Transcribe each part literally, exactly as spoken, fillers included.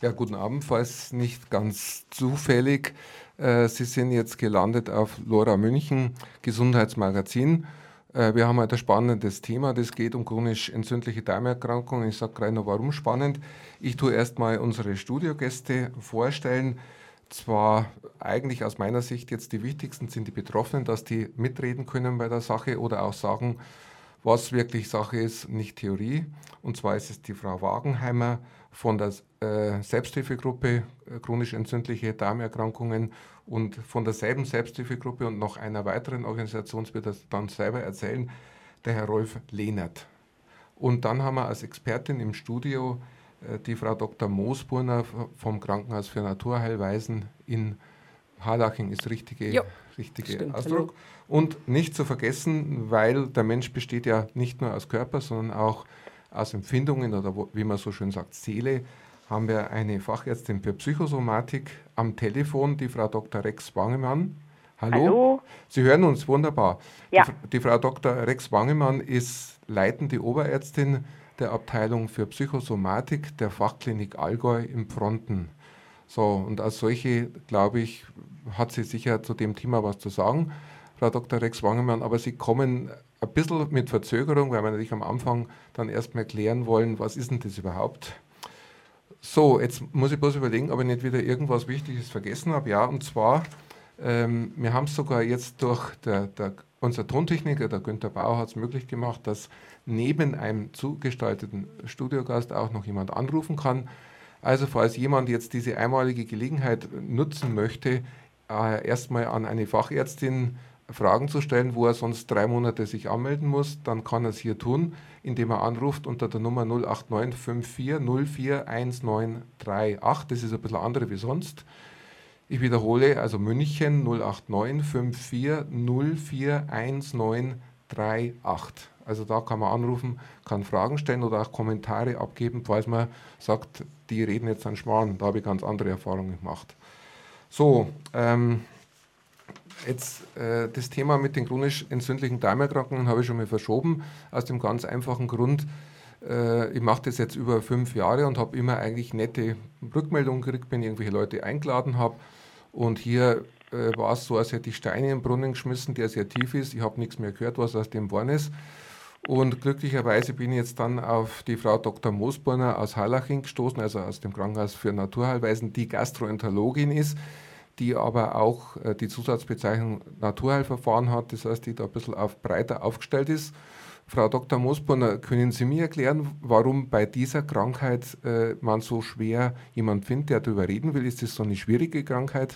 Ja, guten Abend, falls nicht ganz zufällig. Äh, Sie sind jetzt gelandet auf LoRa München, Gesundheitsmagazin. Äh, wir haben heute ein spannendes Thema, das geht um chronisch entzündliche Darmerkrankungen. Ich sage gleich noch, warum spannend. Ich tue erstmal unsere Studiogäste vorstellen. Zwar eigentlich aus meiner Sicht jetzt die wichtigsten sind die Betroffenen, dass die mitreden können bei der Sache oder auch sagen, was wirklich Sache ist, nicht Theorie. Und zwar ist es die Frau Wagenheimer von der äh, Selbsthilfegruppe äh, chronisch entzündliche Darmerkrankungen und von derselben Selbsthilfegruppe und noch einer weiteren Organisation, das wird das dann selber erzählen, der Herr Rolf Lehnert. Und dann haben wir als Expertin im Studio äh, die Frau Doktor Moosburner vom Krankenhaus für Naturheilweisen in Harlaching ist der richtige, Jo, richtige stimmt, Ausdruck. hallo. Und nicht zu vergessen, weil der Mensch besteht ja nicht nur aus Körper, sondern auch aus Empfindungen oder wo, wie man so schön sagt, Seele, haben wir eine Fachärztin für Psychosomatik am Telefon, die Frau Doktor Rex Wangemann. Hallo? Hallo? Sie hören uns wunderbar. Ja. Die, die Frau Doktor Rex Wangemann ist leitende Oberärztin der Abteilung für Psychosomatik der Fachklinik Allgäu in Pfronten. So, und als solche, glaube ich, hat sie sicher zu dem Thema was zu sagen, Frau Doktor Rex Wangemann, aber Sie kommen ein bisschen mit Verzögerung, weil wir natürlich am Anfang dann erstmal klären wollen, was ist denn das überhaupt? So, jetzt muss ich bloß überlegen, ob ich nicht wieder irgendwas Wichtiges vergessen habe. Ja, und zwar, ähm, wir haben es sogar jetzt durch der, der, unser Tontechniker, der Günther Bauer, hat es möglich gemacht, dass neben einem zugestalteten Studiogast auch noch jemand anrufen kann. Also falls jemand jetzt diese einmalige Gelegenheit nutzen möchte, äh, erstmal an eine Fachärztin Fragen zu stellen, wo er sonst drei Monate sich anmelden muss, dann kann er es hier tun, indem er anruft unter der Nummer null acht neun fünf vier null vier eins neun drei acht. Das ist ein bisschen andere wie sonst. Ich wiederhole, also München null acht neun fünf vier null vier eins neun drei acht. Also da kann man anrufen, kann Fragen stellen oder auch Kommentare abgeben, falls man sagt, die reden jetzt an Schmarrn. Da habe ich ganz andere Erfahrungen gemacht. So, ähm, jetzt äh, das Thema mit den chronisch entzündlichen Darmerkrankungen habe ich schon mal verschoben, aus dem ganz einfachen Grund, äh, ich mache das jetzt über fünf Jahre und habe immer eigentlich nette Rückmeldungen gekriegt, wenn ich irgendwelche Leute eingeladen habe. Und hier äh, war es so, als hätte ich Steine in den Brunnen geschmissen, der sehr tief ist. Ich habe nichts mehr gehört, was aus dem geworden ist. Und glücklicherweise bin ich jetzt dann auf die Frau Doktor Moosburner aus Harlaching gestoßen, also aus dem Krankenhaus für Naturheilweisen, die Gastroenterologin ist, die aber auch äh, die Zusatzbezeichnung Naturheilverfahren hat, das heißt, die da ein bisschen auf, breiter aufgestellt ist. Frau Doktor Moosburner, können Sie mir erklären, warum bei dieser Krankheit äh, man so schwer jemanden findet, der darüber reden will? Ist das so eine schwierige Krankheit?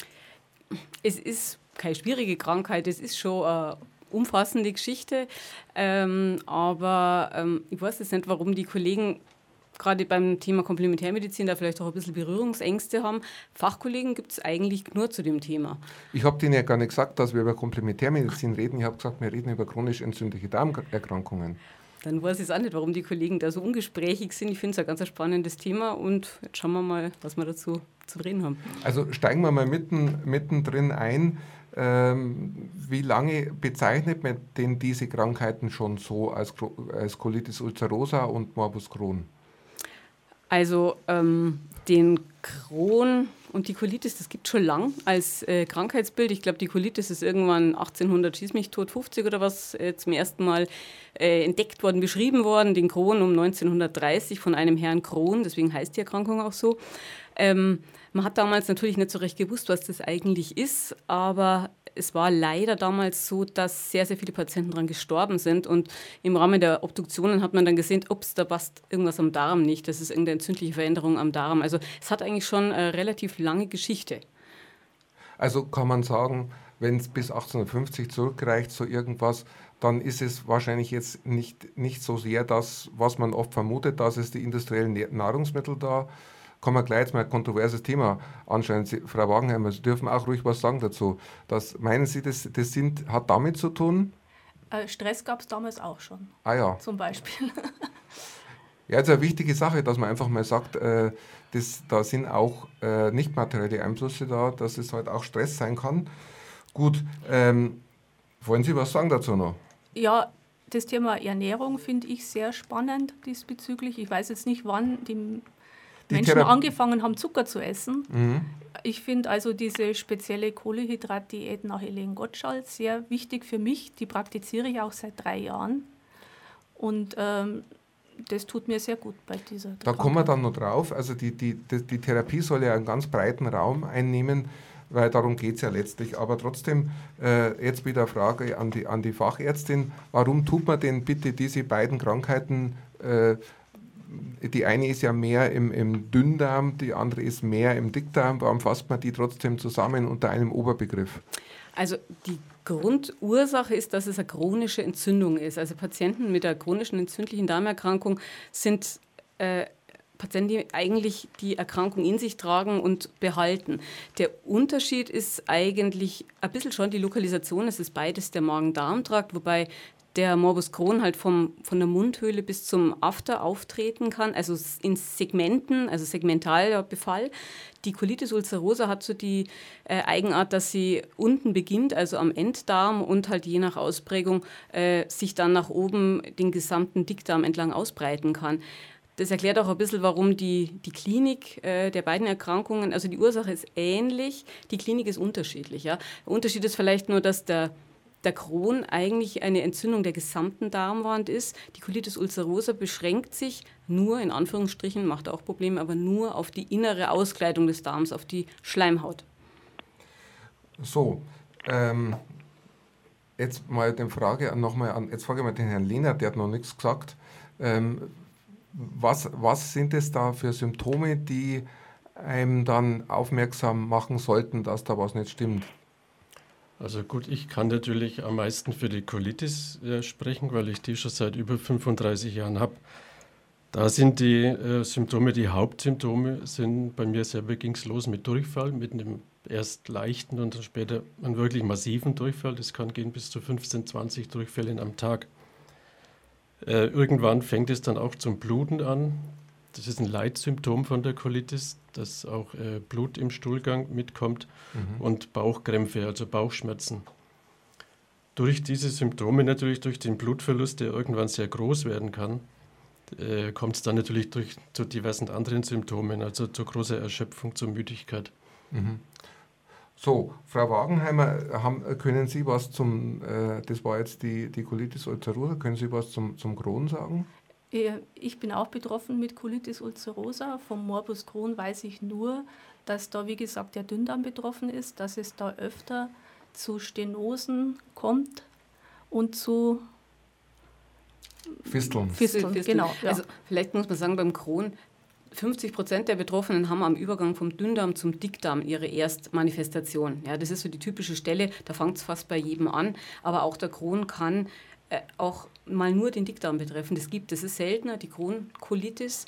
Es ist keine schwierige Krankheit, es ist schon eine umfassende Geschichte, ähm, aber ähm, ich weiß jetzt nicht, warum die Kollegen gerade beim Thema Komplementärmedizin da vielleicht auch ein bisschen Berührungsängste haben. Fachkollegen gibt es eigentlich nur zu dem Thema. Ich habe denen ja gar nicht gesagt, dass wir über Komplementärmedizin reden. Ich habe gesagt, wir reden über chronisch entzündliche Darmerkrankungen. Dann weiß ich es auch nicht, warum die Kollegen da so ungesprächig sind. Ich finde es ein ganz spannendes Thema und jetzt schauen wir mal, was wir dazu zu reden haben. Also steigen wir mal mitten, mittendrin ein. Ähm, wie lange bezeichnet man denn diese Krankheiten schon so als, als Colitis ulcerosa und Morbus Crohn? Also ähm, den Crohn und die Colitis, das gibt es schon lang als äh, Krankheitsbild. Ich glaube, die Colitis ist irgendwann achtzehnhundert, schieß mich tot, fünfzig oder was, äh, zum ersten Mal äh, entdeckt worden, beschrieben worden. Den Crohn um neunzehnhundertdreißig von einem Herrn Crohn, deswegen heißt die Erkrankung auch so. Ähm, man hat damals natürlich nicht so recht gewusst, was das eigentlich ist, aber es war leider damals so, dass sehr, sehr viele Patienten daran gestorben sind und im Rahmen der Obduktionen hat man dann gesehen, ups, da passt irgendwas am Darm nicht, das ist irgendeine entzündliche Veränderung am Darm. Also es hat eigentlich schon eine relativ lange Geschichte. Also kann man sagen, wenn es bis achtzehnhundertfünfzig zurückreicht, so irgendwas, dann ist es wahrscheinlich jetzt nicht, nicht so sehr das, was man oft vermutet, dass es die industriellen Nahrungsmittel da kann man gleich jetzt mal ein kontroverses Thema anschauen. Sie, Frau Wagenheimer, Sie dürfen auch ruhig was sagen dazu. Das, meinen Sie, das, das sind, hat damit zu tun? Äh, Stress gab es damals auch schon. Ah ja. Zum Beispiel. Ja, das ist eine wichtige Sache, dass man einfach mal sagt, äh, das, da sind auch äh, nicht materielle Einflüsse da, dass es halt auch Stress sein kann. Gut, ähm, wollen Sie was sagen dazu noch? Ja, das Thema Ernährung finde ich sehr spannend diesbezüglich. Ich weiß jetzt nicht, wann die Menschen Thera- angefangen haben, Zucker zu essen. Mhm. Ich finde also diese spezielle Kohlehydratdiät nach Helene Gottschall sehr wichtig für mich. Die praktiziere ich auch seit drei Jahren. Und ähm, das tut mir sehr gut bei dieser Da Krankheit. kommen wir dann noch drauf. Also die, die, die, die Therapie soll ja einen ganz breiten Raum einnehmen, weil darum geht es ja letztlich. Aber trotzdem, äh, jetzt wieder eine Frage an die, an die Fachärztin. Warum tut man denn bitte diese beiden Krankheiten, äh, die eine ist ja mehr im, im Dünndarm, die andere ist mehr im Dickdarm, warum fasst man die trotzdem zusammen unter einem Oberbegriff? Also die Grundursache ist, dass es eine chronische Entzündung ist. Also Patienten mit einer chronischen entzündlichen Darmerkrankung sind äh, Patienten, die eigentlich die Erkrankung in sich tragen und behalten. Der Unterschied ist eigentlich ein bisschen schon die Lokalisation. Es ist beides der Magen-Darm-Trakt, wobei der Morbus Crohn halt vom, von der Mundhöhle bis zum After auftreten kann, also in Segmenten, also segmentaler Befall. Die Colitis ulcerosa hat so die äh, Eigenart, dass sie unten beginnt, also am Enddarm und halt je nach Ausprägung äh, sich dann nach oben den gesamten Dickdarm entlang ausbreiten kann. Das erklärt auch ein bisschen, warum die, die Klinik äh, der beiden Erkrankungen, also die Ursache ist ähnlich, die Klinik ist unterschiedlich. Ja. Der Unterschied ist vielleicht nur, dass der Der Crohn eigentlich eine Entzündung der gesamten Darmwand ist. Die Colitis ulcerosa beschränkt sich nur, in Anführungsstrichen, macht auch Probleme, aber nur auf die innere Auskleidung des Darms, auf die Schleimhaut. So, ähm, jetzt mal die Frage nochmal an, jetzt frage ich mal den Herrn Lehnert, der hat noch nichts gesagt. Ähm, was, was sind es da für Symptome, die einem dann aufmerksam machen sollten, dass da was nicht stimmt? Also gut, ich kann natürlich am meisten für die Colitis äh, sprechen, weil ich die schon seit über fünfunddreißig Jahren habe. Da sind die äh, Symptome, die Hauptsymptome sind bei mir selber ging es los mit Durchfall, mit einem erst leichten und dann später einen wirklich massiven Durchfall. Das kann gehen bis zu fünfzehn, zwanzig Durchfällen am Tag. Äh, irgendwann fängt es dann auch zum Bluten an. Das ist ein Leitsymptom von der Colitis, dass auch äh, Blut im Stuhlgang mitkommt mhm. und Bauchkrämpfe, also Bauchschmerzen. Durch diese Symptome, natürlich durch den Blutverlust, der irgendwann sehr groß werden kann, äh, kommt es dann natürlich durch, zu diversen anderen Symptomen, also zu großer Erschöpfung, zur Müdigkeit. Mhm. So, Frau Wagenheimer, haben, können Sie was zum, äh, das war jetzt die, die Colitis ulcerosa, können Sie was zum, zum Crohn sagen? Ich bin auch betroffen mit Colitis ulcerosa. Vom Morbus Crohn weiß ich nur, dass da, wie gesagt, der Dünndarm betroffen ist, dass es da öfter zu Stenosen kommt und zu Fisteln. Fisteln, Fisteln. genau. Ja. Also vielleicht muss man sagen, beim Crohn, fünfzig Prozent der Betroffenen haben am Übergang vom Dünndarm zum Dickdarm ihre Erstmanifestation. Ja, das ist so die typische Stelle, da fängt es fast bei jedem an. Aber auch der Crohn kann äh, auch mal nur den Dickdarm betreffen. Das gibt, das ist seltener, die Crohn-Colitis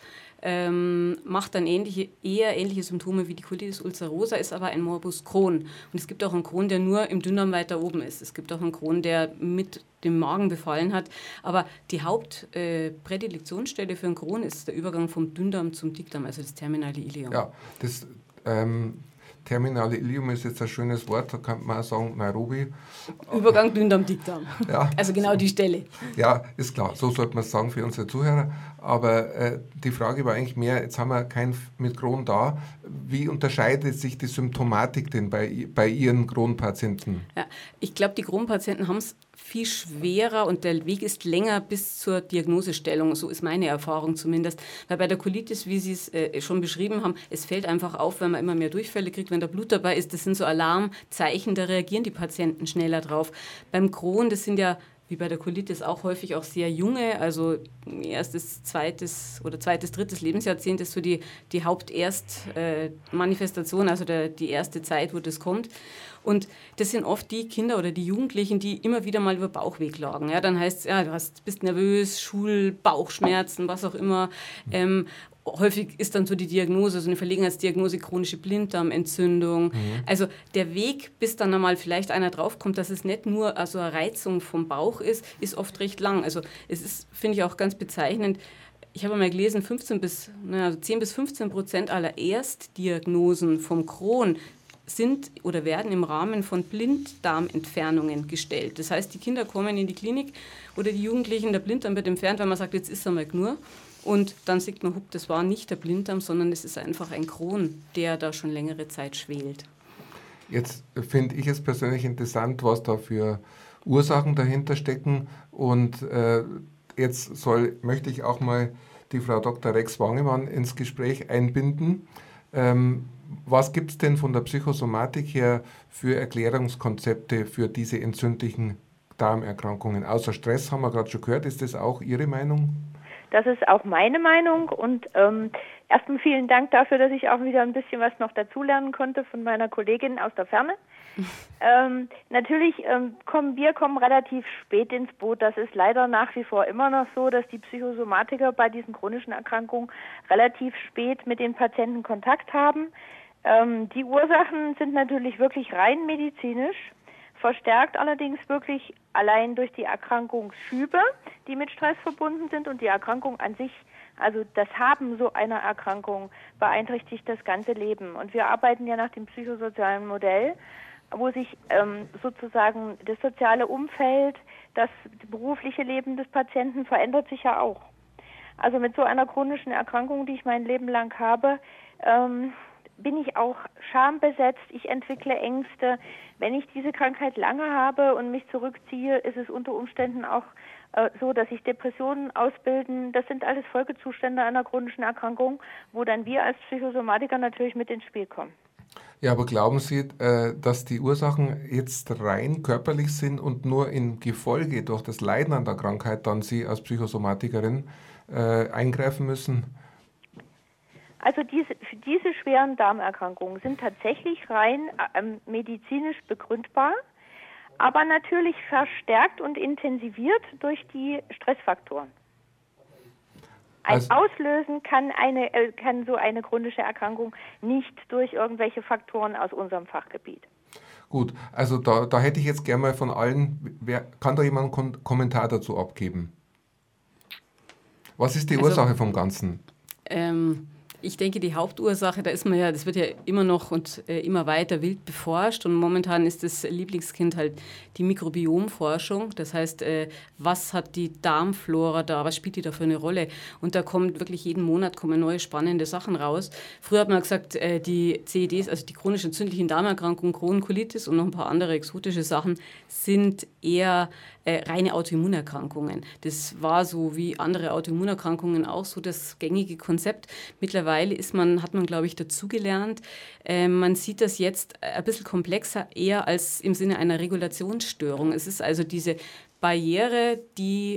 ähm, macht dann ähnliche, eher ähnliche Symptome wie die Colitis ulcerosa, ist aber ein Morbus Crohn. Und es gibt auch einen Crohn, der nur im Dünndarm weiter oben ist. Es gibt auch einen Crohn, der mit dem Magen befallen hat. Aber die Hauptprädilektionsstelle äh, für einen Crohn ist der Übergang vom Dünndarm zum Dickdarm, also das terminale Ileum. Ja, das ähm, terminale Ileum ist jetzt ein schönes Wort, da könnte man auch sagen Nairobi. Übergang Dünndarm-Dickdarm. Ja, also genau die Stelle. Ja, ist klar, so sollte man es sagen für unsere Zuhörer. Aber äh, die Frage war eigentlich mehr, jetzt haben wir keinen mit Crohn da. Wie unterscheidet sich die Symptomatik denn bei, bei Ihren Crohn-Patienten? Ja, ich glaube, die Crohn-Patienten haben es viel schwerer und der Weg ist länger bis zur Diagnosestellung. So ist meine Erfahrung zumindest. Weil bei der Colitis, wie Sie es äh, schon beschrieben haben, es fällt einfach auf, wenn man immer mehr Durchfälle kriegt, wenn da Blut dabei ist. Das sind so Alarmzeichen, da reagieren die Patienten schneller drauf. Beim Crohn, das sind ja wie bei der Colitis auch häufig auch sehr junge, also erstes, zweites oder zweites, drittes Lebensjahrzehnt ist so die, die Haupterstmanifestation, äh, also der, die erste Zeit, wo das kommt. Und das sind oft die Kinder oder die Jugendlichen, die immer wieder mal über Bauchweh klagen. Ja, dann heißt es, ja, du hast, bist nervös, Schul-, Bauchschmerzen, was auch immer. Ähm, häufig ist dann so die Diagnose, so eine Verlegenheitsdiagnose, chronische Blinddarmentzündung. Mhm. Also der Weg, bis dann einmal vielleicht einer draufkommt, dass es nicht nur also eine Reizung vom Bauch ist, ist oft recht lang. Also es ist, finde ich, auch ganz bezeichnend. Ich habe mal gelesen, fünfzehn bis, naja, zehn bis fünfzehn Prozent aller Erstdiagnosen vom Crohn sind oder werden im Rahmen von Blinddarmentfernungen gestellt. Das heißt, die Kinder kommen in die Klinik oder die Jugendlichen, der Blinddarm wird entfernt, weil man sagt, jetzt ist einmal nur. Und dann sieht man, hup, das war nicht der Blinddarm, sondern es ist einfach ein Crohn, der da schon längere Zeit schwelt. Jetzt finde ich es persönlich interessant, was da für Ursachen dahinter stecken. Und äh, jetzt soll, möchte ich auch mal die Frau Doktor Rex Wangemann ins Gespräch einbinden. Ähm, was gibt es denn von der Psychosomatik her für Erklärungskonzepte für diese entzündlichen Darmerkrankungen? Außer Stress haben wir gerade schon gehört. Ist das auch Ihre Meinung? Das ist auch meine Meinung und ähm, erstmal vielen Dank dafür, dass ich auch wieder ein bisschen was noch dazulernen konnte von meiner Kollegin aus der Ferne. ähm, natürlich ähm, kommen wir kommen relativ spät ins Boot. Das ist leider nach wie vor immer noch so, dass die Psychosomatiker bei diesen chronischen Erkrankungen relativ spät mit den Patienten Kontakt haben. Ähm, die Ursachen sind natürlich wirklich rein medizinisch. Verstärkt allerdings wirklich allein durch die Erkrankungsschübe, die mit Stress verbunden sind und die Erkrankung an sich, also das Haben so einer Erkrankung beeinträchtigt das ganze Leben. Und wir arbeiten ja nach dem psychosozialen Modell, wo sich ähm, sozusagen das soziale Umfeld, das berufliche Leben des Patienten verändert sich ja auch. Also mit so einer chronischen Erkrankung, die ich mein Leben lang habe, ähm, bin ich auch schambesetzt, ich entwickle Ängste. Wenn ich diese Krankheit lange habe und mich zurückziehe, ist es unter Umständen auch äh, so, dass sich Depressionen ausbilden. Das sind alles Folgezustände einer chronischen Erkrankung, wo dann wir als Psychosomatiker natürlich mit ins Spiel kommen. Ja, aber glauben Sie, äh, dass die Ursachen jetzt rein körperlich sind und nur im Gefolge durch das Leiden an der Krankheit dann Sie als Psychosomatikerin äh, eingreifen müssen? Also diese, diese schweren Darmerkrankungen sind tatsächlich rein äh, medizinisch begründbar, aber natürlich verstärkt und intensiviert durch die Stressfaktoren. Ein Also, Auslösen kann, eine, äh, kann so eine chronische Erkrankung nicht durch irgendwelche Faktoren aus unserem Fachgebiet. Gut, also da, da hätte ich jetzt gerne mal von allen, wer, kann da jemand einen Kom- Kommentar dazu abgeben? Was ist die Also, Ursache vom Ganzen? Ähm, ich denke, die Hauptursache, da ist man ja, das wird ja immer noch und äh, immer weiter wild beforscht und momentan ist das Lieblingskind halt die Mikrobiomforschung. Das heißt, äh, was hat die Darmflora da, was spielt die da für eine Rolle? Und da kommt wirklich jeden Monat kommen neue spannende Sachen raus. Früher hat man gesagt, äh, die C E Ds, also die chronisch entzündlichen Darmerkrankungen, Crohn-Colitis und noch ein paar andere exotische Sachen, sind eher äh, reine Autoimmunerkrankungen. Das war so wie andere Autoimmunerkrankungen auch so das gängige Konzept. Mittlerweile ist man, hat man, glaube ich, dazugelernt. Äh, man sieht das jetzt ein bisschen komplexer, eher als im Sinne einer Regulationsstörung. Es ist also diese Barriere, die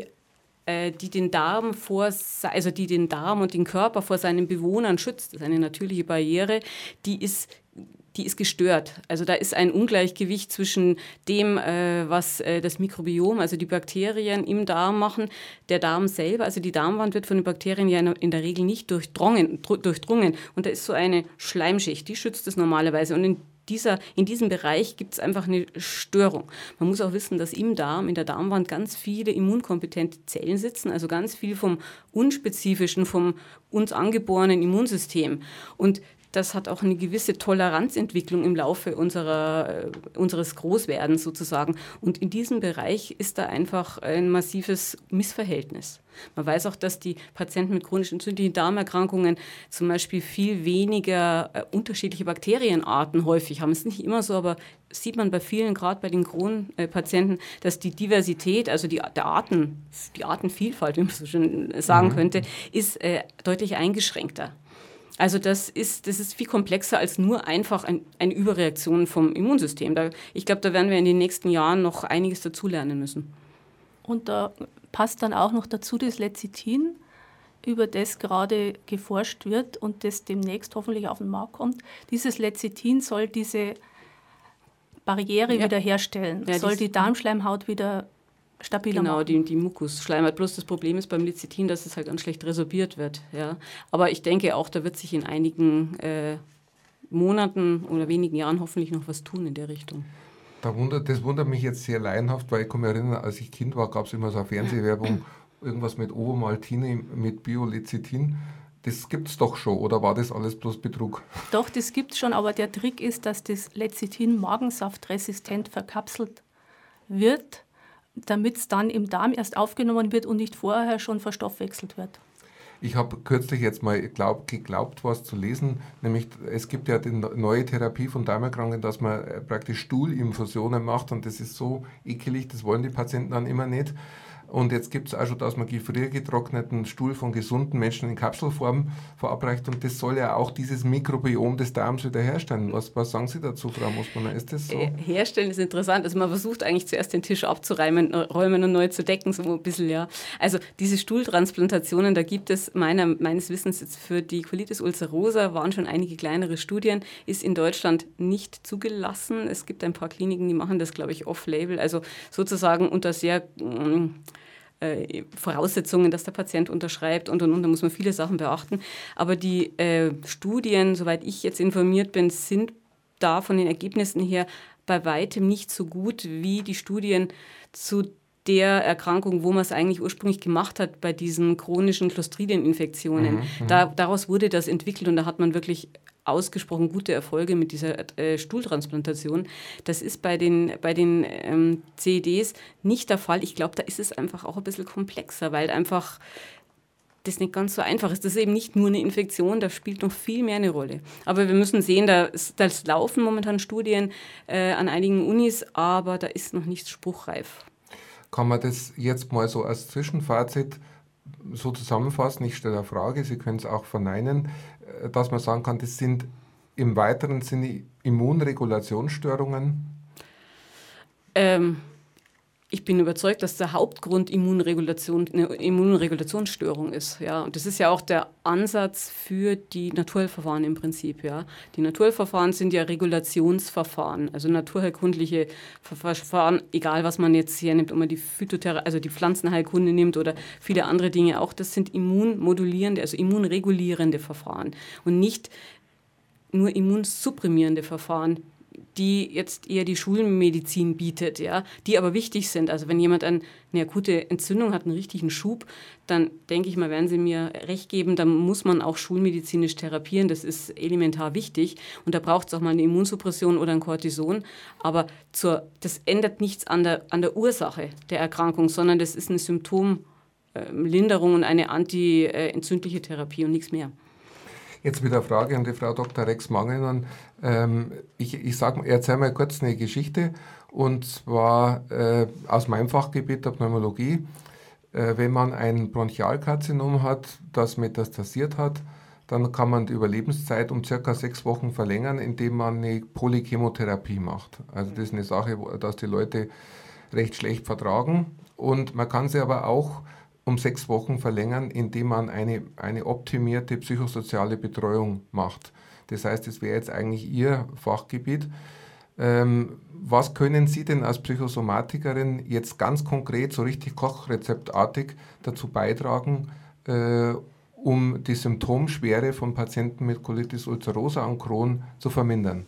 die den Darm vor, also die den Darm und den Körper vor seinen Bewohnern schützt. Das ist eine natürliche Barriere, die ist die ist gestört. Also da ist ein Ungleichgewicht zwischen dem, äh, was äh, das Mikrobiom, also die Bakterien im Darm machen. Der Darm selber, also die Darmwand wird von den Bakterien ja in der Regel nicht durchdrungen. durchdrungen. Und da ist so eine Schleimschicht, die schützt es normalerweise. Und in Dieser, in diesem Bereich gibt es einfach eine Störung. Man muss auch wissen, dass im Darm, in der Darmwand ganz viele immunkompetente Zellen sitzen, also ganz viel vom unspezifischen, vom uns angeborenen Immunsystem. Und das hat auch eine gewisse Toleranzentwicklung im Laufe unserer, äh, unseres Großwerdens sozusagen. Und in diesem Bereich ist da einfach ein massives Missverhältnis. Man weiß auch, dass die Patienten mit chronisch entzündlichen Darmerkrankungen zum Beispiel viel weniger äh, unterschiedliche Bakterienarten häufig haben. Es ist nicht immer so, aber sieht man bei vielen, gerade bei den Crohn-Patienten, dass die Diversität, also die, der Arten, die Artenvielfalt, wie man so schön sagen mhm. könnte, ist äh, deutlich eingeschränkter. Also das ist, das ist viel komplexer als nur einfach ein, eine Überreaktion vom Immunsystem. Da, ich glaube, da werden wir in den nächsten Jahren noch einiges dazulernen müssen. Und da passt dann auch noch dazu das Lecithin, über das gerade geforscht wird und das demnächst hoffentlich auf den Markt kommt. Dieses Lecithin soll diese Barriere ja. wiederherstellen, ja, soll die Darmschleimhaut wieder stabiler genau, machen. Genau, die, die Mukusschleimhaut. Bloß das Problem ist beim Lecithin, dass es halt ganz schlecht resorbiert wird. Ja. Aber ich denke auch, da wird sich in einigen äh, Monaten oder wenigen Jahren hoffentlich noch was tun in der Richtung. Da wundert, das wundert mich jetzt sehr laienhaft, weil ich kann mich erinnern, als ich Kind war, gab es immer so eine Fernsehwerbung, irgendwas mit Ovomaltine, mit Biolecithin. Das gibt es doch schon, oder war das alles bloß Betrug? Doch, das gibt es schon, aber der Trick ist, dass das Lecithin magensaftresistent verkapselt wird, damit es dann im Darm erst aufgenommen wird und nicht vorher schon verstoffwechselt wird. Ich habe kürzlich jetzt mal glaub, geglaubt, was zu lesen, nämlich es gibt ja die neue Therapie von Darmerkrankungen, dass man praktisch Stuhlinfusionen macht und das ist so ekelig, das wollen die Patienten dann immer nicht. Und jetzt gibt es auch schon, dass man gefriergetrockneten Stuhl von gesunden Menschen in Kapselform verabreicht und das soll ja auch dieses Mikrobiom des Darms wieder herstellen. Was, was sagen Sie dazu, Frau Moosbrunner? Ist das so? Herstellen ist interessant. Also man versucht eigentlich zuerst den Tisch abzuräumen räumen und neu zu decken, so ein bisschen, ja. Also diese Stuhltransplantationen, da gibt es meiner, meines Wissens jetzt für die Colitis ulcerosa waren schon einige kleinere Studien, ist in Deutschland nicht zugelassen. Es gibt ein paar Kliniken, die machen das, glaube ich, off-label, also sozusagen unter sehr ähm, Äh, Voraussetzungen, dass der Patient unterschreibt und und und, da muss man viele Sachen beachten. Aber die äh, Studien, soweit ich jetzt informiert bin, sind da von den Ergebnissen her bei weitem nicht so gut wie die Studien zu der Erkrankung, wo man es eigentlich ursprünglich gemacht hat, bei diesen chronischen Clostridieninfektionen. Mhm, da, daraus wurde das entwickelt und da hat man wirklich ausgesprochen gute Erfolge mit dieser äh, Stuhltransplantation. Das ist bei den, bei den ähm, C E Ds nicht der Fall. Ich glaube, da ist es einfach auch ein bisschen komplexer, weil einfach das nicht ganz so einfach ist. Das ist eben nicht nur eine Infektion, da spielt noch viel mehr eine Rolle. Aber wir müssen sehen, da das laufen momentan Studien äh, an einigen Unis, aber da ist noch nichts spruchreif. Kann man das jetzt mal so als Zwischenfazit so zusammenfassen? Ich stelle eine Frage, Sie können es auch verneinen, dass man sagen kann, das sind im weiteren Sinne Immunregulationsstörungen? Ähm, ich bin überzeugt, dass der Hauptgrund Immunregulation, eine Immunregulationsstörung ist. Ja. Und das ist ja auch der Ansatz für die Naturheilverfahren im Prinzip. Ja. Die Naturheilverfahren sind ja Regulationsverfahren, also naturheilkundliche Verfahren, egal was man jetzt hier nimmt, ob man die Phytotherapie, also die Pflanzenheilkunde nimmt oder viele andere Dinge auch, das sind immunmodulierende, also immunregulierende Verfahren und nicht nur immunsupprimierende Verfahren, die jetzt eher die Schulmedizin bietet, ja, die aber wichtig sind. Also wenn jemand eine akute Entzündung hat, einen richtigen Schub, dann denke ich mal, werden Sie mir recht geben, dann muss man auch schulmedizinisch therapieren. Das ist elementar wichtig und da braucht es auch mal eine Immunsuppression oder ein Cortison. Aber zur, das ändert nichts an der, an der Ursache der Erkrankung, sondern das ist eine Symptomlinderung und eine antientzündliche Therapie und nichts mehr. Jetzt mit der Frage an die Frau Doktor Rex Mangelmann. Ähm, ich ich sag, erzähle mal kurz eine Geschichte, und zwar äh, aus meinem Fachgebiet der Pneumologie. Äh, wenn man ein Bronchialkarzinom hat, das metastasiert hat, dann kann man die Überlebenszeit um circa sechs Wochen verlängern, indem man eine Polychemotherapie macht. Also das ist eine Sache, dass die Leute recht schlecht vertragen, und man kann sie aber auch um sechs Wochen verlängern, indem man eine, eine optimierte psychosoziale Betreuung macht. Das heißt, das wäre jetzt eigentlich Ihr Fachgebiet. Ähm, was können Sie denn als Psychosomatikerin jetzt ganz konkret, so richtig kochrezeptartig dazu beitragen, äh, um die Symptomschwere von Patienten mit Colitis ulcerosa und Crohn zu vermindern?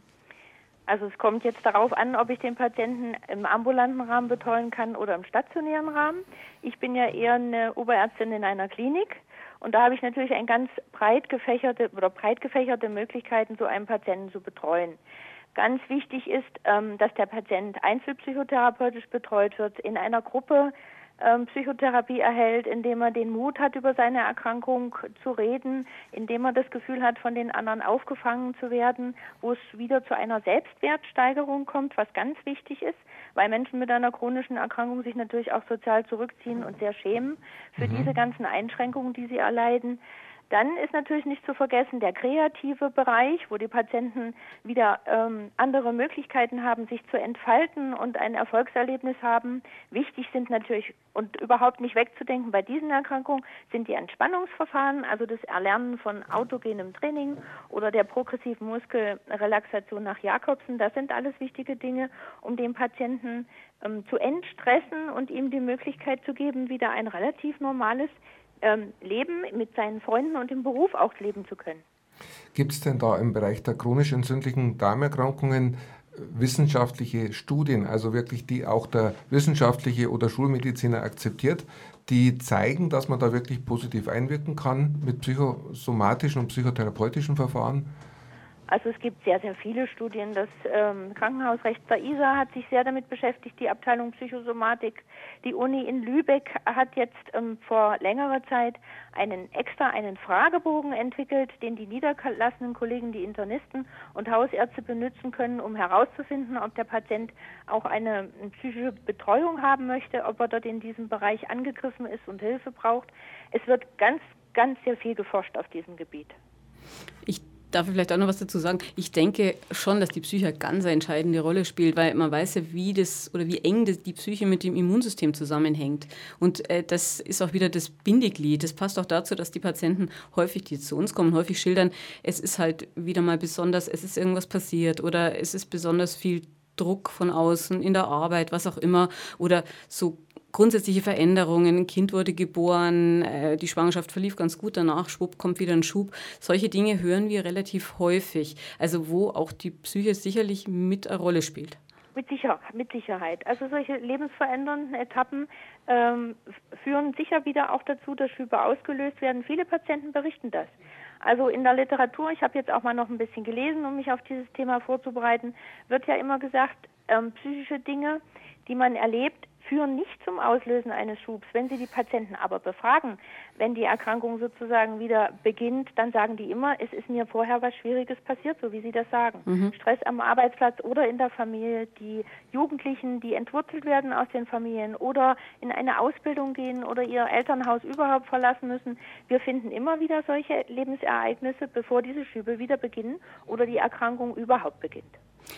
Also es kommt jetzt darauf an, ob ich den Patienten im ambulanten Rahmen betreuen kann oder im stationären Rahmen. Ich bin ja eher eine Oberärztin in einer Klinik, und da habe ich natürlich ein ganz breit gefächerte oder breit gefächerte Möglichkeiten, so einen Patienten zu betreuen. Ganz wichtig ist, dass der Patient einzelpsychotherapeutisch betreut wird, in einer Gruppe Ähm, Psychotherapie erhält, indem er den Mut hat, über seine Erkrankung zu reden, indem er das Gefühl hat, von den anderen aufgefangen zu werden, wo es wieder zu einer Selbstwertsteigerung kommt, was ganz wichtig ist, weil Menschen mit einer chronischen Erkrankung sich natürlich auch sozial zurückziehen und sehr schämen für mhm. diese ganzen Einschränkungen, die sie erleiden. Dann ist natürlich nicht zu vergessen der kreative Bereich, wo die Patienten wieder ähm, andere Möglichkeiten haben, sich zu entfalten und ein Erfolgserlebnis haben. Wichtig sind natürlich und überhaupt nicht wegzudenken bei diesen Erkrankungen sind die Entspannungsverfahren, also das Erlernen von autogenem Training oder der progressiven Muskelrelaxation nach Jakobsen. Das sind alles wichtige Dinge, um den Patienten ähm, zu entstressen und ihm die Möglichkeit zu geben, wieder ein relativ normales Ähm, leben, mit seinen Freunden und im Beruf auch leben zu können. Gibt es denn da im Bereich der chronisch entzündlichen Darmerkrankungen wissenschaftliche Studien, also wirklich die auch der wissenschaftliche oder Schulmediziner akzeptiert, die zeigen, dass man da wirklich positiv einwirken kann mit psychosomatischen und psychotherapeutischen Verfahren? Also es gibt sehr, sehr viele Studien. Das ähm, Krankenhausrecht der I S A hat sich sehr damit beschäftigt, die Abteilung Psychosomatik. Die Uni in Lübeck hat jetzt ähm, vor längerer Zeit einen extra einen Fragebogen entwickelt, den die niedergelassenen Kollegen, die Internisten und Hausärzte benutzen können, um herauszufinden, ob der Patient auch eine, eine psychische Betreuung haben möchte, ob er dort in diesem Bereich angegriffen ist und Hilfe braucht. Es wird ganz, ganz sehr viel geforscht auf diesem Gebiet. Ich darf vielleicht auch noch was dazu sagen. Ich denke schon, dass die Psyche eine ganz entscheidende Rolle spielt, weil man weiß ja, wie das oder wie eng das, die Psyche mit dem Immunsystem zusammenhängt. Und äh, das ist auch wieder das Bindeglied. Das passt auch dazu, dass die Patienten häufig, die zu uns kommen, häufig schildern, es ist halt wieder mal besonders, es ist irgendwas passiert oder es ist besonders viel Druck von außen in der Arbeit, was auch immer, oder so grundsätzliche Veränderungen, ein Kind wurde geboren, äh, die Schwangerschaft verlief ganz gut, danach schwupp, kommt wieder ein Schub. Solche Dinge hören wir relativ häufig, also wo auch die Psyche sicherlich mit eine Rolle spielt. Mit, sicher, mit Sicherheit. Also solche lebensverändernden Etappen ähm, führen sicher wieder auch dazu, dass Schübe ausgelöst werden. Viele Patienten berichten das. Also in der Literatur, ich habe jetzt auch mal noch ein bisschen gelesen, um mich auf dieses Thema vorzubereiten, wird ja immer gesagt, ähm, psychische Dinge, die man erlebt, führen nicht zum Auslösen eines Schubs. Wenn Sie die Patienten aber befragen, wenn die Erkrankung sozusagen wieder beginnt, dann sagen die immer, es ist mir vorher was Schwieriges passiert, so wie Sie das sagen. Mhm. Stress am Arbeitsplatz oder in der Familie, die Jugendlichen, die entwurzelt werden aus den Familien oder in eine Ausbildung gehen oder ihr Elternhaus überhaupt verlassen müssen. Wir finden immer wieder solche Lebensereignisse, bevor diese Schübe wieder beginnen oder die Erkrankung überhaupt beginnt.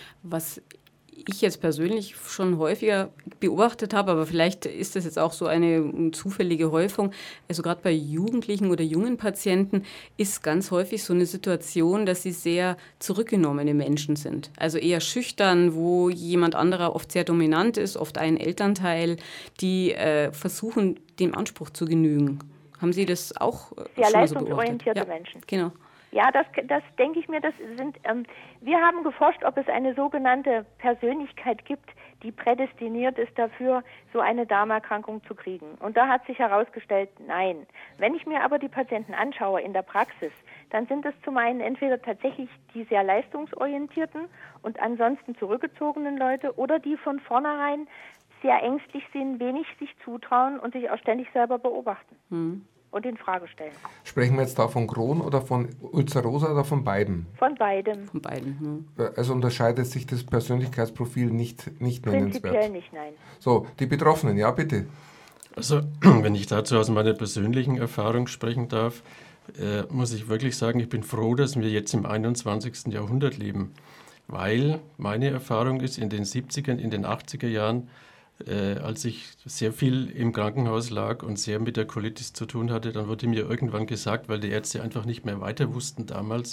Was ich jetzt persönlich schon häufiger beobachtet habe, aber vielleicht ist das jetzt auch so eine zufällige Häufung, also gerade bei Jugendlichen oder jungen Patienten ist ganz häufig so eine Situation, dass sie sehr zurückgenommene Menschen sind. Also eher schüchtern, wo jemand anderer oft sehr dominant ist, oft ein Elternteil, die äh, versuchen, dem Anspruch zu genügen. Haben Sie das auch sehr schon mal so beobachtet? leistungsorientierte Ja, Menschen. Genau. Ja, das, das denke ich mir, das sind, ähm, wir haben geforscht, ob es eine sogenannte Persönlichkeit gibt, die prädestiniert ist dafür, so eine Darmerkrankung zu kriegen. Und da hat sich herausgestellt, nein. Wenn ich mir aber die Patienten anschaue in der Praxis, dann sind es zum einen entweder tatsächlich die sehr leistungsorientierten und ansonsten zurückgezogenen Leute oder die von vornherein sehr ängstlich sind, wenig sich zutrauen und sich auch ständig selber beobachten. Hm. Und in Frage stellen. Sprechen wir jetzt da von Crohn oder von Ulcerosa oder von beiden? Von beidem. Von beiden. Hm. Also unterscheidet sich das Persönlichkeitsprofil nicht, nicht nennenswert? Prinzipiell nicht, nein. So, die Betroffenen, ja bitte. Also, wenn ich dazu aus meiner persönlichen Erfahrung sprechen darf, äh, muss ich wirklich sagen, ich bin froh, dass wir jetzt im einundzwanzigsten Jahrhundert leben. Weil meine Erfahrung ist, in den siebzigern, in den achtziger Jahren, Äh, als ich sehr viel im Krankenhaus lag und sehr mit der Colitis zu tun hatte, dann wurde mir irgendwann gesagt, weil die Ärzte einfach nicht mehr weiter wussten damals,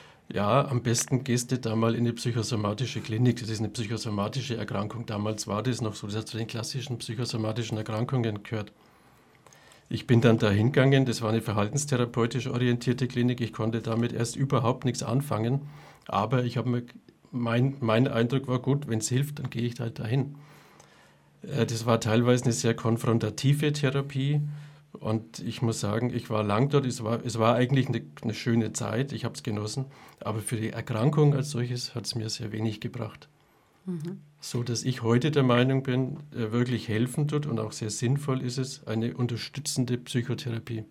ja, am besten gehst du da mal in eine psychosomatische Klinik. Das ist eine psychosomatische Erkrankung. Damals war das noch so, das hat zu den klassischen psychosomatischen Erkrankungen gehört. Ich bin dann da hingegangen, das war eine verhaltenstherapeutisch orientierte Klinik. Ich konnte damit erst überhaupt nichts anfangen, aber ich habe mir, mein, mein Eindruck war gut, wenn es hilft, dann gehe ich halt dahin. Das war teilweise eine sehr konfrontative Therapie und ich muss sagen, ich war lang dort, es war, es war eigentlich eine, eine schöne Zeit, ich habe es genossen, aber für die Erkrankung als solches hat es mir sehr wenig gebracht. Mhm. So dass ich heute der Meinung bin, wirklich helfen tut und auch sehr sinnvoll ist es, eine unterstützende Psychotherapie.